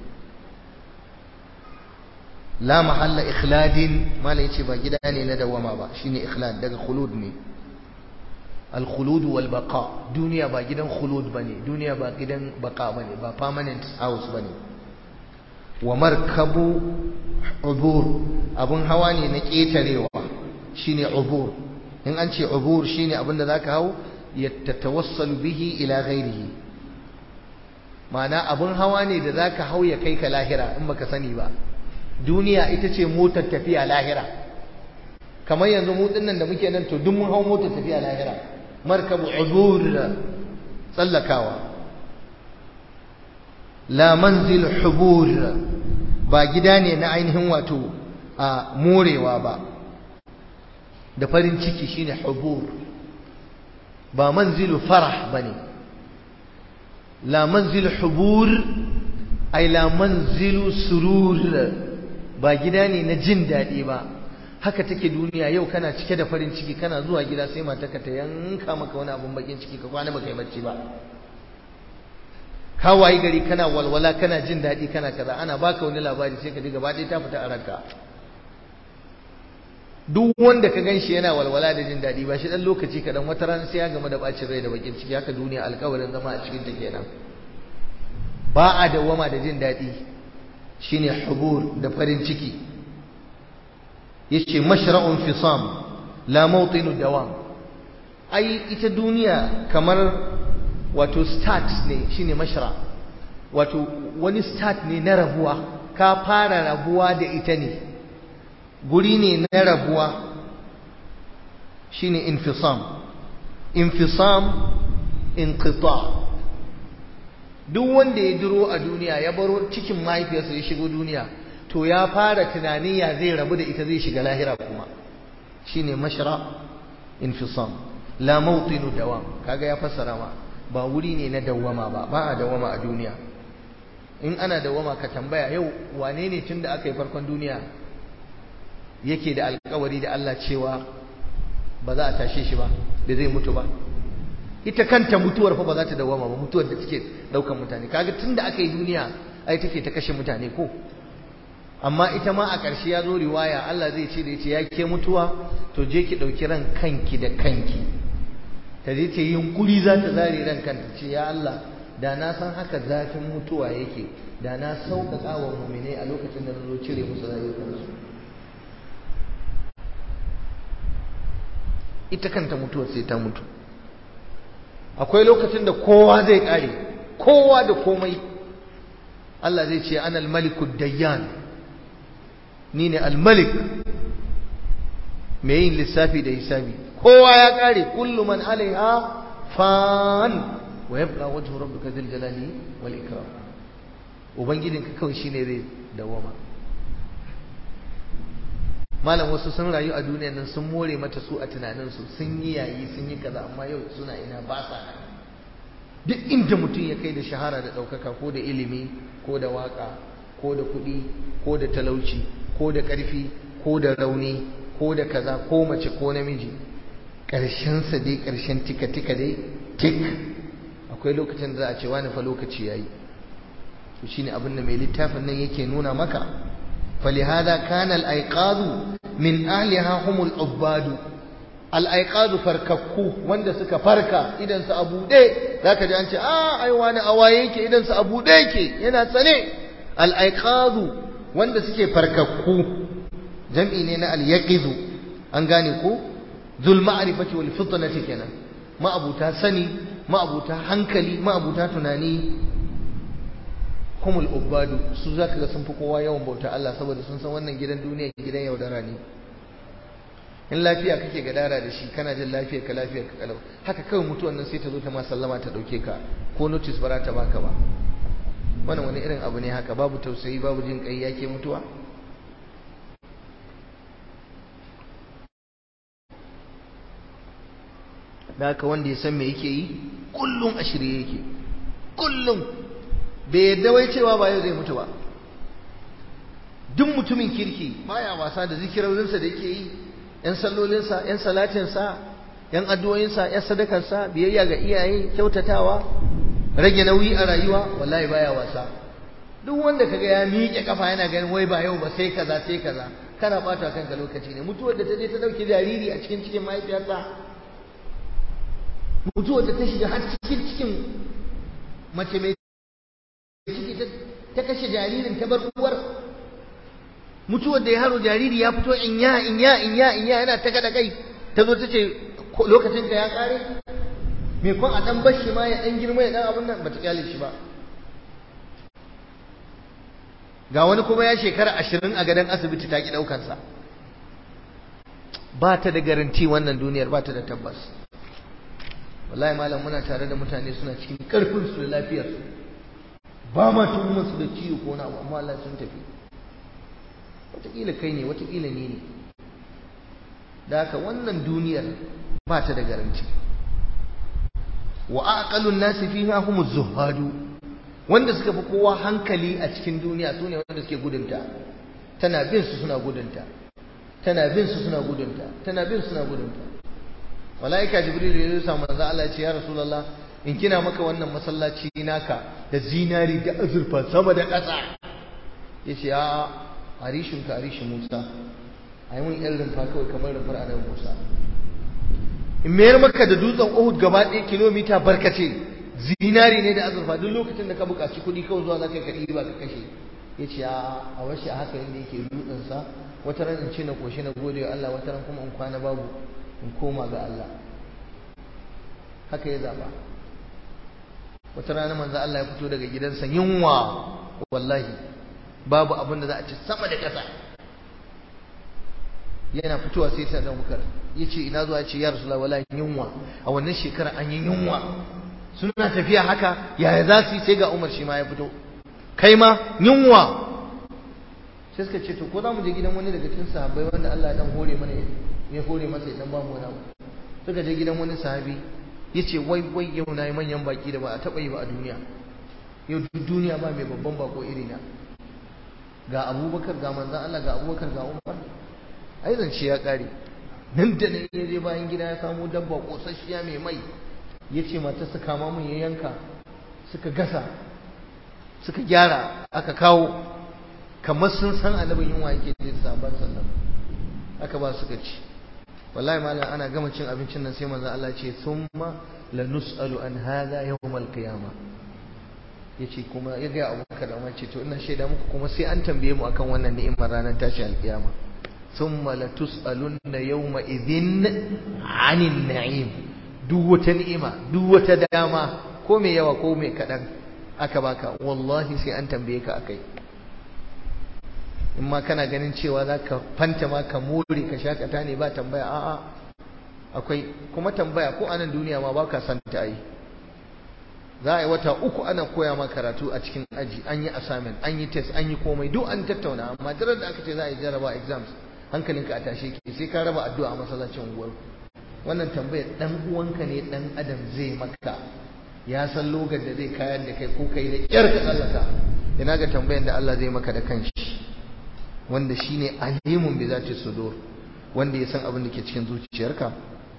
La mahalla ikhladin, mala yace ba gida ne na dawama ba, shine ikhlad daga khulud ne. Al khulud wal baqa, duniya ba gidan khulud bane, duniya ba gidan baqa bane, ba permanent house bane. wa markabu ubur abun hawa ne na ƙetarewa shine ubur. in an ce ubur shine abin da zaka hau yatatawassalu bihi ila ghairihi, ma'ana abun hawa ne da zaka hau ya kai ka lahira in baka sani ba. duniya ita ce motar tafiya lahira, kamar yanzu mu dinnan da muke nan to duk mun hau motar tafiya lahira. markabu ubur tsallakawa. la manzil hubur ba gida ne na ainihin wato a morewa ba da farin ciki shine hubur, ba manzilu farah bane. la manzil hubur ay la manzilu surur, ba gida ne na jin daɗi ba. haka take duniya yau kana cike da farin ciki, kana zuwa gida sai matarka ta yanka maka wani abun bakin ciki ka kwana baka yi bacci ba. ka wayi gari kana walwala kana jin daɗi kana kaza, ana baka wani labari sai ka ji gaba ɗaya ta fita a ranka. duk wanda ka ganshi yana walwala da jin daɗi ba shi ɗan lokaci kaɗan wata rana sai ya gama da ɓacin rai da bakin ciki. haka duniya alƙawarin zama a cikin ta kenan. ba a dawwama da jin daɗi shine hubur da farin ciki. yace mashra'un fisam la mawtinu dawam. ai ita duniya kamar wato start ne shine mashra, wato wani start ne na rabuwa. ka fara rabuwa da ita ne, guri ne na rabuwa shine infisam. infisam inqita. duk wanda ya duro a duniya ya baro cikin mahaifiyarsa ya shigo duniya to ya fara tunanin ya zai rabu da ita zai shiga lahira kuma, shine mashra infisam. la mawtinu dawam kaga ya fassara ma ba wuri ne na dawwama ba. ba a dawwama a duniya. in ana dawwama ka tambaya yau wane ne tunda aka yi farkon duniya yake da alƙawari da Allah cewa ba za a tashe shi ba, da zai mutu ba. ita kanta mutuwar fa ba za ta dawwama ba, mutuwar da take daukan mutane. kaga tunda aka yi duniya ai take ta kashe mutane ko, amma ita ma a ƙarshe ya zo riwaya Allah zai ce da yace ya ke mutuwa to je ki dauki ran kanki da kanki. ta je ta yi yunkuri za ta zare ran kanta, ce ya Allah da na san haka zafin mutuwa yake da na sauƙaƙa wa mu'minai a lokacin da na zo cire musu rayukansu. ita kanta mutuwar sai ta mutu. akwai lokacin da kowa zai ƙare, kowa da komai. Allah zai ce ana al-malikud dayyan, ni ne al-malik mai yin lissafi da hisabi. kowa ya ƙare. kullu man alaiha fan wa yabqa wajhu rabbika dhil jalali wal ikram. ubangijinka kawai shine zai dawama. malam wasu sun rayu a duniyar nan sun more mata su a tunaninsu, sun yi yayi sun yi kaza, amma yau suna ina ba sa nan. duk inda mutum ya kai da shahara da ɗaukaka ko da ilimi ko da waka ko da kuɗi ko da talauci ko da ƙarfi ko da rauni ko da kaza ko mace ko namiji, ƙarshensa dai ƙarshen tika dai tik. akwai lokacin da za a ce wani fa lokaci yayi. to shine abin da mai littafin nan yake nuna maka. فلهذا كان الأيقاظ من أهلها هم العباد. الأيقاظ فرككو وند سك فركا إذا سأبو دي ذاك جاء أنت أي وانا أوايك إذا سأبو ديك ينا سنة. الأيقاظ وند سك فرككو جمعينينا اليقظ أنغانيكو ذو المعرفة والفطنة كنا ما أبوتا سني ما أبوتا حنكلي ما أبوتا تناني. humul ubadu su zaka ga sun fi kowa yawan bauta Allah saboda sun san wannan gidan duniya gidan yaudara ne. in lafiya kake gadara da shi kana jin lafiyar ka kalau, haka kawai mutuwan nan sai ta zo ta ma sallama ta dauke ka ko notice ba ta baka ba. wannan wani irin abu ne haka, babu tausayi babu jin kai yake mutuwa. da haka wanda ya san me yake yi kullum a shirye yake, kullum bai yadda wai cewa ba yau zai mutu ba. duk mutumin kirki baya wasa da zikirorinsa da yake yi, yan sallolinsa, yan salatinsa, yan addu'o'insa, yan sadakarsa, biyayya ga iyaye, kyautatawa, rage nauyi a rayuwa, wallahi baya wasa. duk wanda kaga ya miƙe kafa yana ganin wai ba yau ba sai kaza sai kaza, kana bata kanka lokaci ne. mutuwar da ta je ta dauke jariri a cikin mahaifiyarsa, mutuwar da ta shiga har cikin mace mai ciki ta kashe jaririn ta bar uwar. Mutuwar da yaro jariri ya fito inya yana ta kada kai, ta zo ta ce lokacin ka ya kare, me kon a dan bashi ma ya dan girma ya dan abun nan, bata kyale shi ba. Ga wani kuma ya shekara 20 a gadon asibiti ta ki daukar sa. Ba ta da garanti wannan duniyar, ba ta da tabbas. Wallahi malam, muna tare da mutane suna cikin karfin su da lafiyar su, ba ma tuhumar su da ciwo ko na abu, amma Allah sun tafi. Wataƙila kai ne, wataƙila ni ne. Da haka wannan duniyar ba ta da garanti. Wa aqalun nasi fiha humuz zuhadu, wanda suka fi kowa hankali a cikin duniya sune wanda suke gudunta. Tana bin su suna gudunta, tana bin su suna gudunta, tana bin su suna gudunta. Malaika Jibril ya zo samu manzo Allah ya ce ya Rasulullah, in kina maka wannan masallaci naka da zinari da azurfa sama da ƙasa. Yace a arishin ka arishin Musa, ai mun yan rumfa kawai kamar rumfar Annabi Musa. In mayar maka da dutsen Uhud gaba ɗaya kilomita barkace, zinari ne da azurfa, duk lokacin da ka buƙaci kuɗi kawai zuwa zaka ka ɗiba ka kashe. Yace a washi a haka inda yake dutsen sa, wata ran in ce na koshi na gode wa Allah, wata ran kuma in kwana babu in koma ga Allah. Haka ya zaba. Wata rana manzo Allah ya fito daga gidansa yunwa, wallahi babu abin da za a ci sama da ƙasa. Yana fitowa sai ta Abubakar yace ina zuwa, ce ya Rasulullah wallahi yunwa, a wannan shekara an yi yunwa. Suna tafiya haka yaya za su yi, sai ga Umar shi ma ya fito, kai ma yunwa. Sai suka ce to ko za mu je gidan wani daga cikin sahabbai wanda Allah ya dan hore mana, ya hore masa ya dan ba mu wani abu. Suka je gidan wani sahabi, yace wai yau nayi manyan baki da ba a taba yi ba a duniya. Yau duk duniya ba mai babban bako irina. Ga Abubakar, ga manzon Allah, ga Abubakar, ga Umar. Ai zance ya kare. Nan da nan ya je bayan gida ya samu dabba kosasshiya mai mai, yace matarsa kama mun ya yanka, suka gasa, suka gyara, aka kawo, kamar sun san annabin yunwa yake da sabon sallam. Aka ba suka ci. Wallahi malam, ana gama cin abincin nan sai manzon Allah ce summa lanus'alu an hadha yawmal qiyamah. Yace kuma ya ga Abubakar da Umar ce to ina shaida muku kuma sai an tambaye mu akan wannan ni'imar ranar tashi alkiyama. Summa latus'alunna yawma idhin 'anil na'im. Duk wata ni'ima, duk wata dama, ko mai yawa ko mai kadan aka baka, wallahi sai an tambaye ka akai. In ma kana ganin cewa za ka fanta ma ka more ka shakata ne ba tambaya, a'a akwai kuma tambaya ko anan duniya ma ba ka san ta yi. Za a yi wata 3 ana koya ma karatu a cikin aji, an yi assignment, an yi test, an yi komai, duk an tattauna, amma jirar da aka ce za a yi jaraba exams hankalinka a tashe ki, sai ka raba addu'a a masallacin unguwar. Wannan tambayar dan uwanka ne dan adam zai maka, ya san lokacin da zai kayar da kai ko kai da kyar ka tsallaka. Ina ga tambayar da Allah zai maka da kanshi, wanda shine alimun bi zati sudur, wanda ya san abin da ke cikin zuciyarka.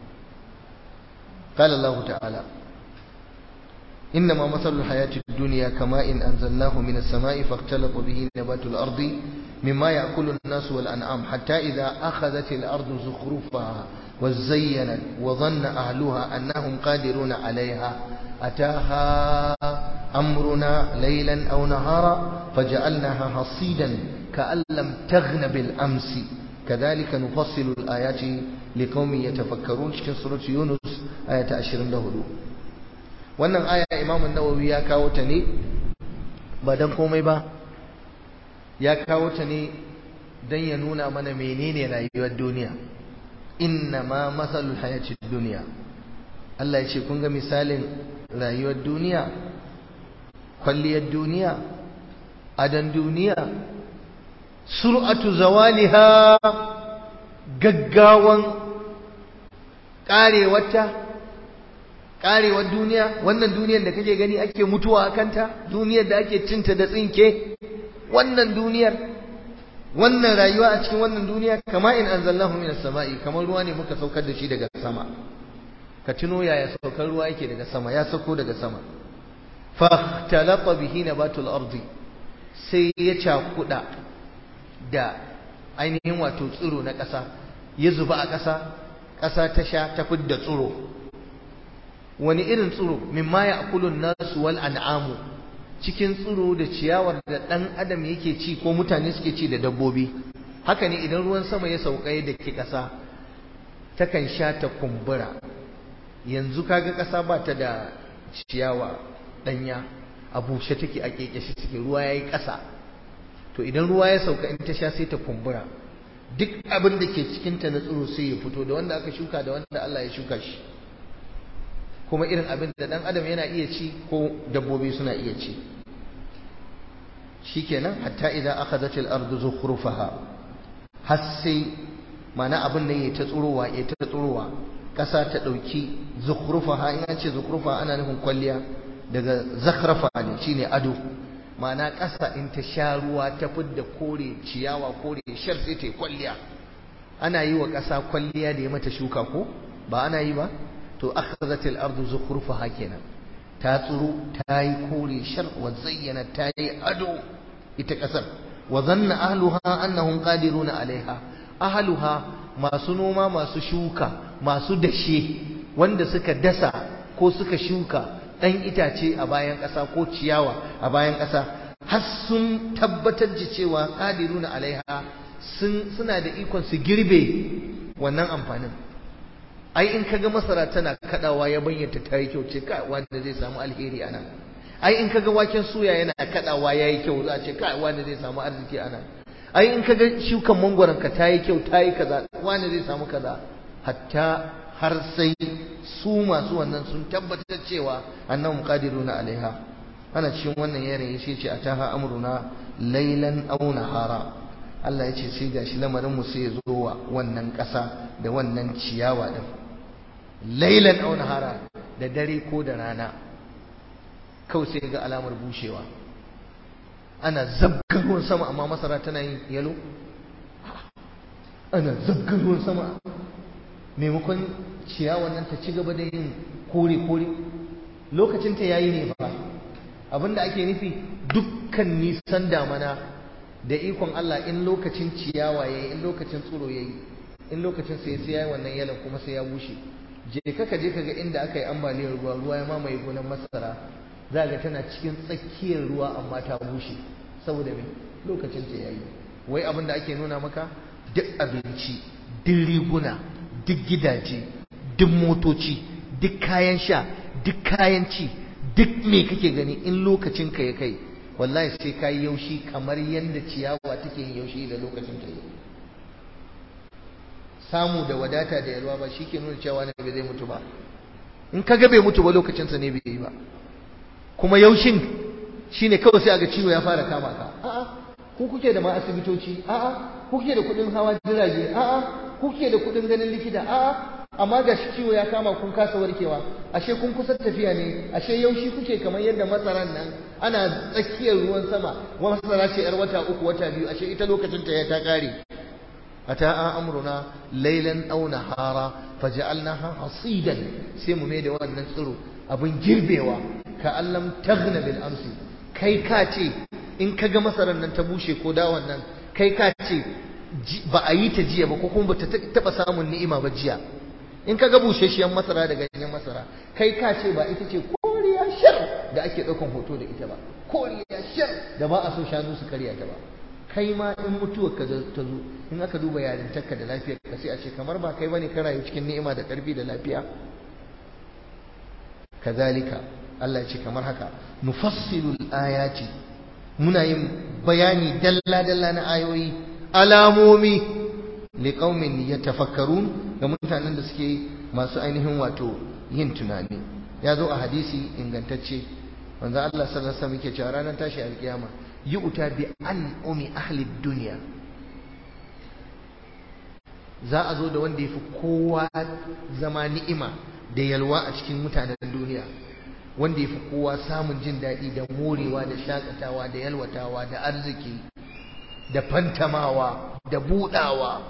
Qala Allah ta'ala إنما مثل الحياة الدنيا كماء أنزلناه من السماء فاختلط به نبات الأرض مما يأكل الناس والأنعام حتى إذا أخذت الأرض زخرفها وزينت وظن أهلها أنهم قادرون عليها أتاها أمرنا ليلا أو نهارا فجعلناها حصيدا كأن لم تغن بالأمس كذلك نفصل الآيات لقوم يتفكرون. شكل سورة يونس آية 24. wannan aya Imam an-Nawawi ya kawo ta ne ba dan komai ba, ya kawo ta ne dan ya nuna mana menene rayuwar duniya. Inna ma masalul hayatid dunya, Allah ya ce kun ga misalin rayuwar duniya, kwalliyar duniya, adan duniya, sur'atu zawaliha, gaggawan karewar duniya. Wannan duniyar da kake gani ake mutuwa a kanta, duniyar da ake cinta da tsinke, wannan duniyar, wannan rayuwa a cikin wannan duniya, kama in anzalnahu minas sama'i, kamar ruwa ne muka saukar da shi daga sama. Ka tuno yaya saukar ruwa yake daga sama, ya sauko daga sama. Fahtalata bihi nabatul ardi, sai ya cakuda da ainihin wato tsiro na ƙasa, ya zuba a ƙasa, ƙasa ta sha ta fidda tsiro. Wani irin tsiro? Mimma ya'kulun nasu wal an'amu, cikin tsiro da ciyawar da ɗan adam yake ci ko mutane suke ci da dabbobi. Haka ne idan ruwan sama ya sauka da ke ƙasa takan sha ta kumbura. Yanzu kaga ƙasa ba ta da ciyawa ɗanya, a bushe take, a ƙeƙashe take, ruwa ya yi ƙasa. To idan ruwa ya sauka in ta sha sai ta kumbura, duk abin da ke cikinta na tsiro sai ya fito, da wanda aka shuka da wanda Allah ya shuka shi, kuma irin abin da ɗan adam yana iya ci ko dabbobi suna iya ci. Shikenan hatta idan akhadhatil ardu zukhrufaha, har sai mana abin nan ya ta tsurowa ƙasa ta ɗauki zukhrufaha. In an ce zukhrufa ana nufin kwalliya, daga zakhrafa ne, shine ado. Ma'ana ƙasa in ta sha ruwa ta fidda kore ciyawa, kore shar, sai ta yi kwalliya. Ana yi wa ƙasa kwalliya da ya mata shuka ko ba ana yi ba? To akhadhatil ardu zukhrufaha kenan, ta tsuro ta yi kore shar, wa zayyana ta yi ado ita ƙasar. Wa zanna ahluha annahum qadiruna alaiha, ahluha masu noma, masu shuka, masu dashe, wanda suka dasa ko suka shuka ɗan itace a bayan ƙasa ko ciyawa a bayan ƙasa, har sun tabbatar da cewa qadiruna alaiha, suna da ikon su girbe wannan amfanin. Ai in kaga masara tana kadawa ya bayyana ta yi kyau, ce kai wanda zai samu alheri ana. Ai in kaga waken suya yana kadawa yayi kyau, za a ce kai wanda zai samu arziki ana. Ai in kaga shukan mangwaron ka tayi kyau, tayi kaza, wanda zai samu kaza. Hatta har sai su masu wannan sun tabbatar cewa annahum qadiruna alaiha. Ana cikin wannan yanayi sai ce ataha amruna laylan aw nahara. Allah ya ce sai gashi lamarin mu sai ya zo wa wannan ƙasa da wannan ciyawa din, laylan aw nahara, da dare ko da rana. Kawai sai ga alamar bushewa. Ana zabgar ruwan sama amma masara tana yin yalo. Ana zabgar ruwan sama maimakon ciyawan nan ta ci gaba da yin kore-kore. Lokacin ta yayi ne ba. Abinda ake nufi, dukkan nisan damana da ikon Allah, in lokacin ciyawa yayi, in lokacin tsiro yayi, in lokacin sai yayi wannan yalan kuma sai ya bushe. Je ka ga inda aka yi ambaliyar ruwa, ruwa ya mamaye gonan masara, za ga tana cikin tsakiyar ruwa amma ta bushe. Saboda me? Lokacin ta yayi. Wai abin da ake nuna maka, duk abinci, duk riguna, duk gidaje, duk motoci, duk kayan sha, duk kayan ci, duk me kake gani, in lokacin ka ya kai, wallahi sai ka yi yaushi kamar yadda ciyawa take yin yaushi da lokacin ta yi. Samu da wadata da yalwa ba shi ke nuna cewa ne bai zai mutu ba. In ka ga bai mutu ba, lokacinsa ne bai yi ba. Kuma yaushin shine kawai sai aga ciwo ya fara kama ka. A'a, ku kuke da ma asibitoci, a'a, kuke da kuɗin hawa jirage, a'a, kuke da kuɗin ganin likita, a'a, amma ga shi ciwo ya kama kun kasa warkewa. Ashe kun kusa tafiya ne, ashe yaushi kuke kamar yadda masaran nan ana tsakiyar ruwan sama, masara ce yar wata 3 wata 2, ashe ita lokacin ta ya ta kare. ata amruna laylan aw nahara faj'alnaha hasidan, sai mu mai da wannan tsiro abin girbewa, ka allam taghna bil amsi. Kai ka ce in kaga masarar nan ta bushe ko dawan nan, kai ka ce ba a yi ta jiya ba, ko kuma ba ta taba samun ni'ima ba jiya. In kaga busheshiyar masara da ganyen masara, kai ka ce ba ita ce koriya shar da ake daukan hoto da ita ba, koriya shar da ba a so shanu su karya ta ba. Kai ma in mutuwar ka ta zo, in aka duba yarintarka da lafiyar ka, sai a ce kamar ba kai bane ka rayu cikin ni'ima da karfi da lafiya. Kazalika Allah ya ce kamar haka, nufassilul ayati, muna yin bayani dalla dalla na ayoyi, alamomi, liqaumin yatafakkarun, ga mutanen da suke masu ainihin wato yin tunani. Ya zo a hadisi ingantacce, manzo Allah sallallahu alaihi wasallam yake cewa ranar tashi alkiyama yu'ta bi al'umi ahli dunya, za a zo da wanda yafi kowa zama ni'ima da yalwa a cikin mutanen duniya, wanda yafi kowa samun jin daɗi da morewa da shakatawa da yalwatawa da arziki da fantamawa da budawa.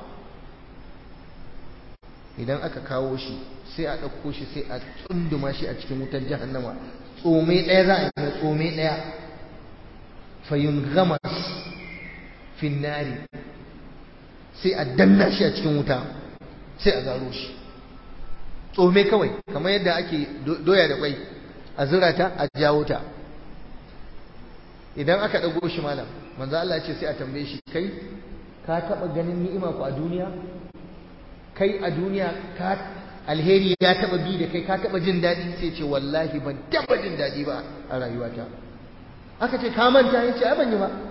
Idan aka kawo shi sai a ɗauko shi sai a tsunduma shi a cikin wutar jahannama, tsome ɗaya za a yi, tsome ɗaya, fayungamas finnari, sai a danna shi a cikin wuta, sai a zaro shi, tsome kawai, kamar yadda ake doya da kwai, a zira ta a jawo ta. idan aka dago shi malam manzo Allah ya ce sai a tambaye shi kai ka taba ganin ni'ima ku a duniya kai a duniya ka alheri ya taba bi da kai ka taba jin dadi sai ce wallahi ban taba jin dadi ba a rayuwata aka ce ka manta yace ai ban yi ba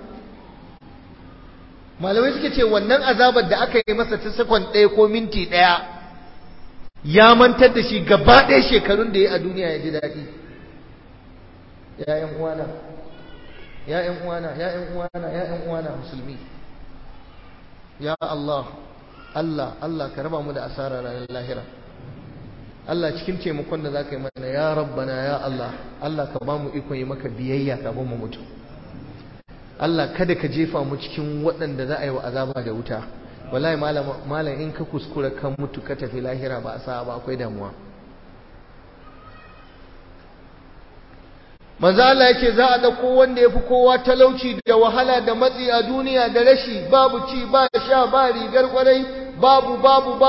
malamai suke ce wannan azabar da aka yi masa ta sakon ɗaya ko minti ɗaya ya mantar da shi gaba ɗaya shekarun da ya a duniya ya ji daɗi ya'yan uwana ya'yan uwana ya'yan uwana ya'yan uwana musulmi ya Allah Allah Allah ka raba mu da asara ranar lahira Allah cikin taimakon da zaka yi mana ya rabbana ya Allah Allah ka ba mu iko yi maka biyayya kafin mu mutu Allah kada ka jefa mu cikin waɗanda za a yi wa azaba da wuta wallahi malam in ka kuskura kan mutu ka tafi lahira ba a sa ba akwai damuwa manzo Allah yake za a dauko wanda yafi kowa talauci da wahala da matsi a duniya da rashi babu ci ba sha ba rigar kwarai babu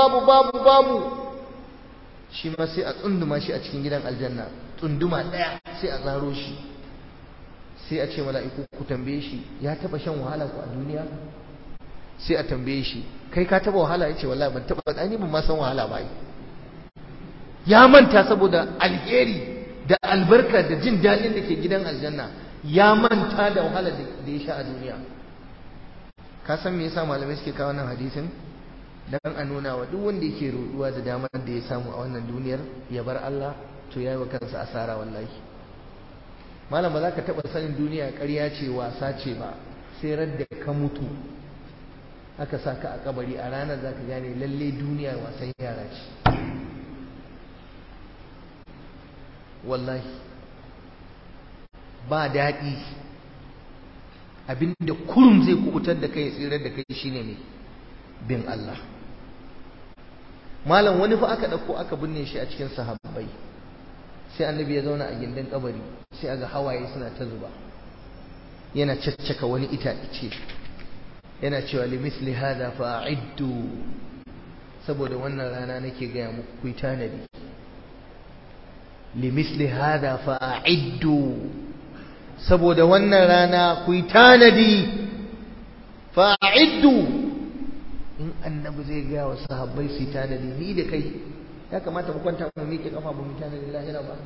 shi ma sai a tsunduma shi a cikin gidan aljanna tsunduma daya sai a tsaro shi sai a ce mala'iku ku tambaye shi ya taba shan wahala ku a duniya sai a tambaye shi kai ka taba wahala yace wallahi ban taba dani ban ma san wahala ba ya manta saboda alheri da albarka da jin dadin da ke gidan aljanna ya manta da wahala da ya sha a duniya ka san me yasa malamai suke kawo wannan hadisin dan a nuna wa duk wanda yake roduwa da damar da ya samu a wannan duniyar ya bar Allah to yayi wa kansa asara wallahi malam ba za ka taɓa sanin duniya ƙarya ce wasa ce ba sai radda ka mutu aka sa ka a kabari a ranar za ka gane lalle duniya wasan yara ce wallahi ba daɗi abinda kurum zai kubutar da kai tsirar da kai shine ne bin Allah malam wani fa aka ɗauko aka binne shi a cikin sahabbai sai annabi ya zauna a gindin kabari sai aga hawaye suna ta zuba yana caccaka wani itace yana cewa limisli hada fa'iddu saboda wannan rana nake gaya muku ku tanadi limisli hada fa'iddu saboda wannan rana ku tanadi fa'iddu in annabi zai gaya wa sahabbai su tanadi ni da kai ya kamata mu kwanta mu miƙe kafa mu tanadi lahira ba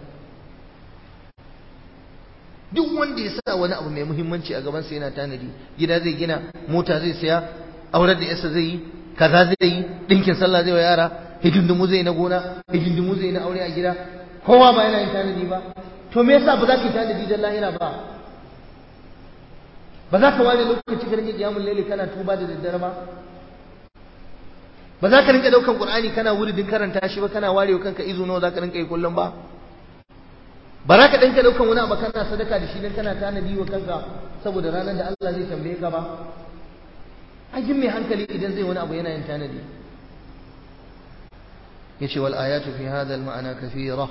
duk wanda ya sa wani abu mai muhimmanci a gaban sa yana tanadi gida zai gina mota zai saya aurar da yarsa zai yi kaza zai yi dinkin sallah zai wa yara hidindimu zai na gona hidindimu zai na aure a gida kowa ba yana yin tanadi ba to me yasa ba za ka yi tanadi dan lahira ba ba za ka ware lokaci ka rike kiyamul laili kana tuba da daddare ba ba za ka rinka daukan qur'ani kana wuridin karanta shi ba kana warewa kanka izu nawa za ka rinka yi kullum ba ba za ka ɗanka ɗaukan wani abu kana sadaka da shi don kana tanadi wa kanka saboda ranar da Allah zai tambaye ka ba ajin mai hankali idan zai wani abu yana yin tanadi yace wal ayatu fi hadha al ma'ana kathira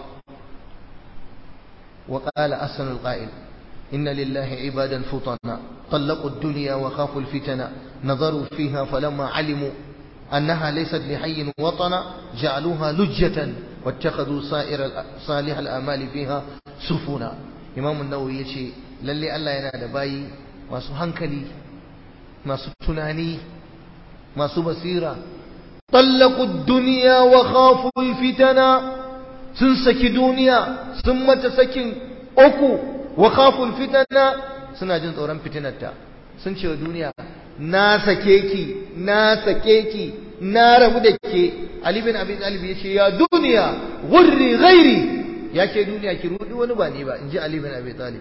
wa qala ahsan al qa'il inna lillahi ibadan futana طلقوا الدنيا وخافوا الفتن نظروا فيها فلما علموا أنها ليست لحي وطنا جعلوها لجة واتخذوا صالح الآمال فيها سفنا إمام النووي يشي للي ألا ينادى باي ما سهنكلي ما ستناني ما سبصيرا طلقوا الدنيا وخافوا الفتنة سنسك دنيا ثم تسكن أكو وخافوا الفتنة سنجن طوران فتنة سنشي دنيا na sake ki na rabu da ke Ali bin Abi Talib yace ya duniya gurri ghairi yake duniya ki rudi wani ba ni ba inji Ali bin Abi Talib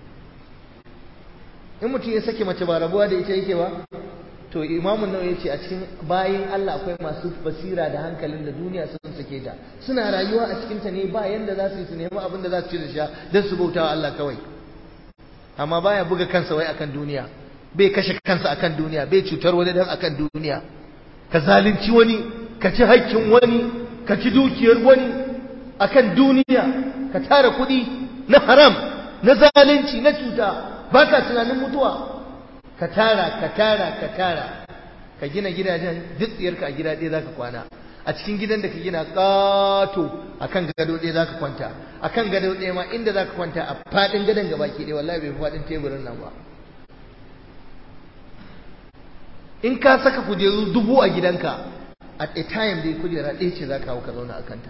in mutum ya sake mace ba rabuwa da ita yake ba to Imam an-Nawawi yace a cikin bayin Allah akwai masu basira da hankalin da duniya sun sake ta suna rayuwa a cikin ta ne ba yanda za su yi su nemi abin da za su ci da sha dan su bautawa Allah kawai amma baya buga kansa wai akan duniya bai kashe kansa akan duniya bai cutar wani dan akan duniya ka zalunci wani ka ci haƙƙin wani ka ci dukiyar wani akan duniya ka tara kuɗi na haram na zalunci na cuta baka tunanin mutuwa ka tara ka gina gidajen dutsiyarka a gida ɗaya zaka kwana a cikin gidan da ka gina ƙato akan gado ɗaya zaka kwanta, akan gado ɗaya ma inda zaka kwanta a faɗin gadon gabaki ɗaya wallahi bai fi faɗin teburin nan ba. In ka saka kujeru 1000 a gidanka at a time dai kujera ɗaya ce zaka hau ka zauna a kanta.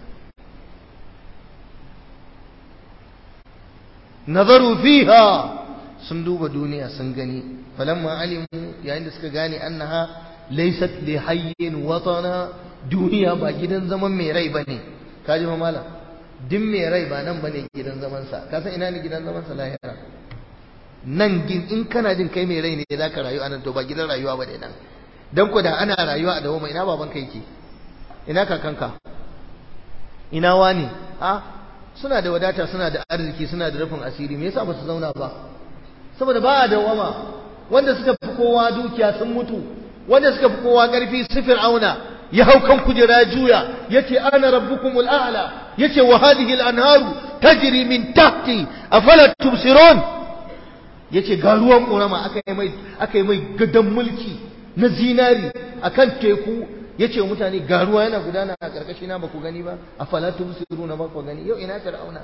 nazaru fiha sun duba duniya sun gani, falamma alimu yayin da suka gane annaha laysat li hayyin watana, duniya ba gidan zaman mai rai bane. Kaji ma malam, din mai rai ba nan bane gidan zaman sa. Ka san ina ne gidan zaman sa? Lahira. Nan in kana jin kai mai rai ne zaka rayu anan, to ba gidan rayuwa bane nan. Dan ko da ana rayuwa a dawo mai, ina babanka yake, ina kakanka, ina wani? Suna da wadata, suna da arziki, suna da rufin asiri, me yasa ba su zauna ba? Saboda ba a dawama. Wanda suka fi kowa dukiya sun mutu, wanda suka fi kowa ƙarfi su Fir'auna ya hau kan kujera juya yace ana rabbukumul a'la, yace wa hadhihi al-anharu tajri min tahti afala tubsirun, yace ga ruwan ƙorama aka yi mai gadan mulki na zinari akan teku, yace wa mutane ga ruwa yana gudana a karkashi na, ba ku gani ba? afala tubsiruna, ba ku gani? Yau ina Fir'auna,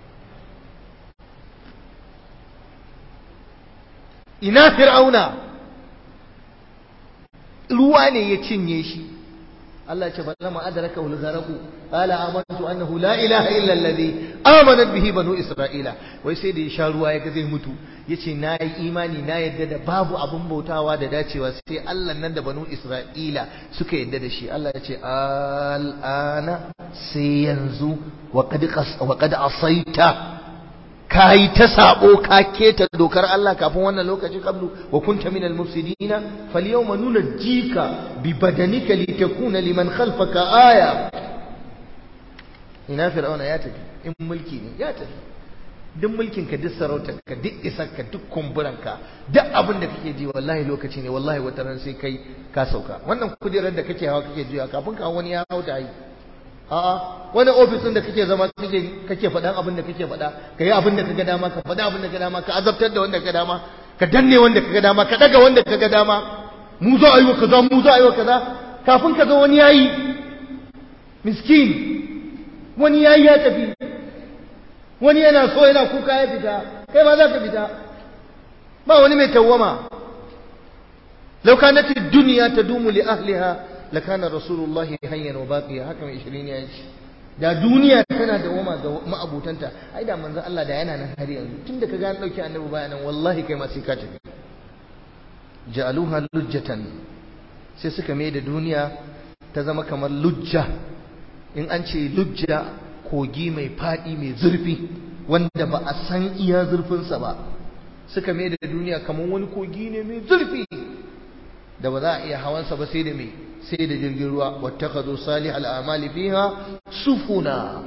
ina Fir'auna? ruwa ne ya cinye shi. Allah ce balama adraka wal gharaqu qala amantu annahu la ilaha illa alladhi amanat bihi banu isra'ila. Wai sai da ya sha ruwa ya ga zai mutu, yace na yi imani na yadda da babu abun bautawa da dacewa sai Allah nan da banu isra'ila suka yadda da shi. Allah ya ce al'ana, sai yanzu wa qad asaita, kai ta sabo, ka keta dokar Allah kafin wannan lokaci kablu wa kunta minal mufsidina falyawma nunajjika bi badanika litakuna liman khalfaka aya. Ina Fir'auna ya tafi, in mulki ne ya tafi. Duk mulkin ka, duk sarautar ka, duk isar ka, duk kumburan ka, duk abin da kake ji wallahi lokaci ne, wallahi wata ran sai kai ka sauka. Wannan kujerar da kake hawa kake juya, kafin ka wani ya hau ta yi. A'a, wani ofis din da kake zama kake faɗan abin da kake faɗa, ka yi abin da kaga dama, ka faɗa abin da kaga dama, ka azabtar da wanda kaga dama, ka danne wanda kaga dama, ka daga wanda kaga dama. Mu za a yi wa kaza, mu za a yi wa kaza. Kafin ka zo wani yayi, miskin, wani yayi ya tafi, wani yana so yana kuka ya fita, kai ma za ka fita. Ba wani mai tawwama. Law kanat ad-dunya tadumu li ahliha lakana rasulullahi hayyan wa baqiya, haka mai 20 ya ce. Da duniya tana da wama ga ma'abutanta, ai da manzon Allah da yana nan har yanzu. Tunda kaga an dauki annabi bayanan, wallahi kai ma sai ka tafi. Ja'aluha lujjatan, sai suka mai da duniya ta zama kamar lujja. In an ce lujja, kogi mai fadi mai zurfi wanda ba a san iya zurfinsa ba. Suka mai da duniya kamar wani kogi ne mai zurfi da ba za a iya hawansa ba sai da mai, sai da jirgin ruwa. wattakhadhu salihal a'mali fiha sufuna,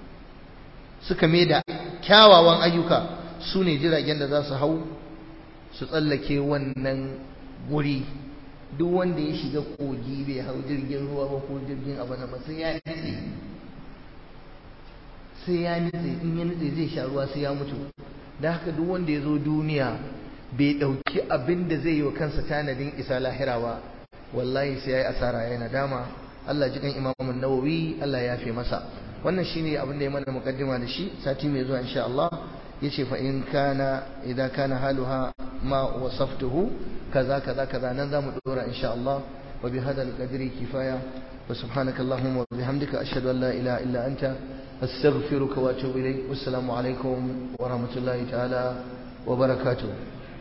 suka mai da kyawawan ayyuka su ne jiragen da za su hau su tsallake wannan guri. Duk wanda ya shiga kogi bai hau jirgin ruwa ba ko jirgin abu na sai ya nitse, sai ya nitse, in ya nitse zai sha ruwa sai ya mutu. Da haka duk wanda ya zo duniya bai ɗauki abin da zai yi wa kansa tanadin isa lahira ba, wallahi sai ya yi asara, ya nadama. Allah ji kan Imam Nawawi, Allah ya yafe masa. Wannan shine abin da ya mana mukaddima da shi. Sati mai zuwa insha Allah yace fa in kana idan kana haluha ma wasaftuhu kaza kaza kaza, nan zamu dora insha Allah. Wa bi hadal qadri kifaya, wa subhanaka allahumma wa bihamdika ashhadu an la ilaha illa anta astaghfiruka wa atubu ilayk. Wassalamu alaikum wa rahmatullahi ta'ala wa barakatuh.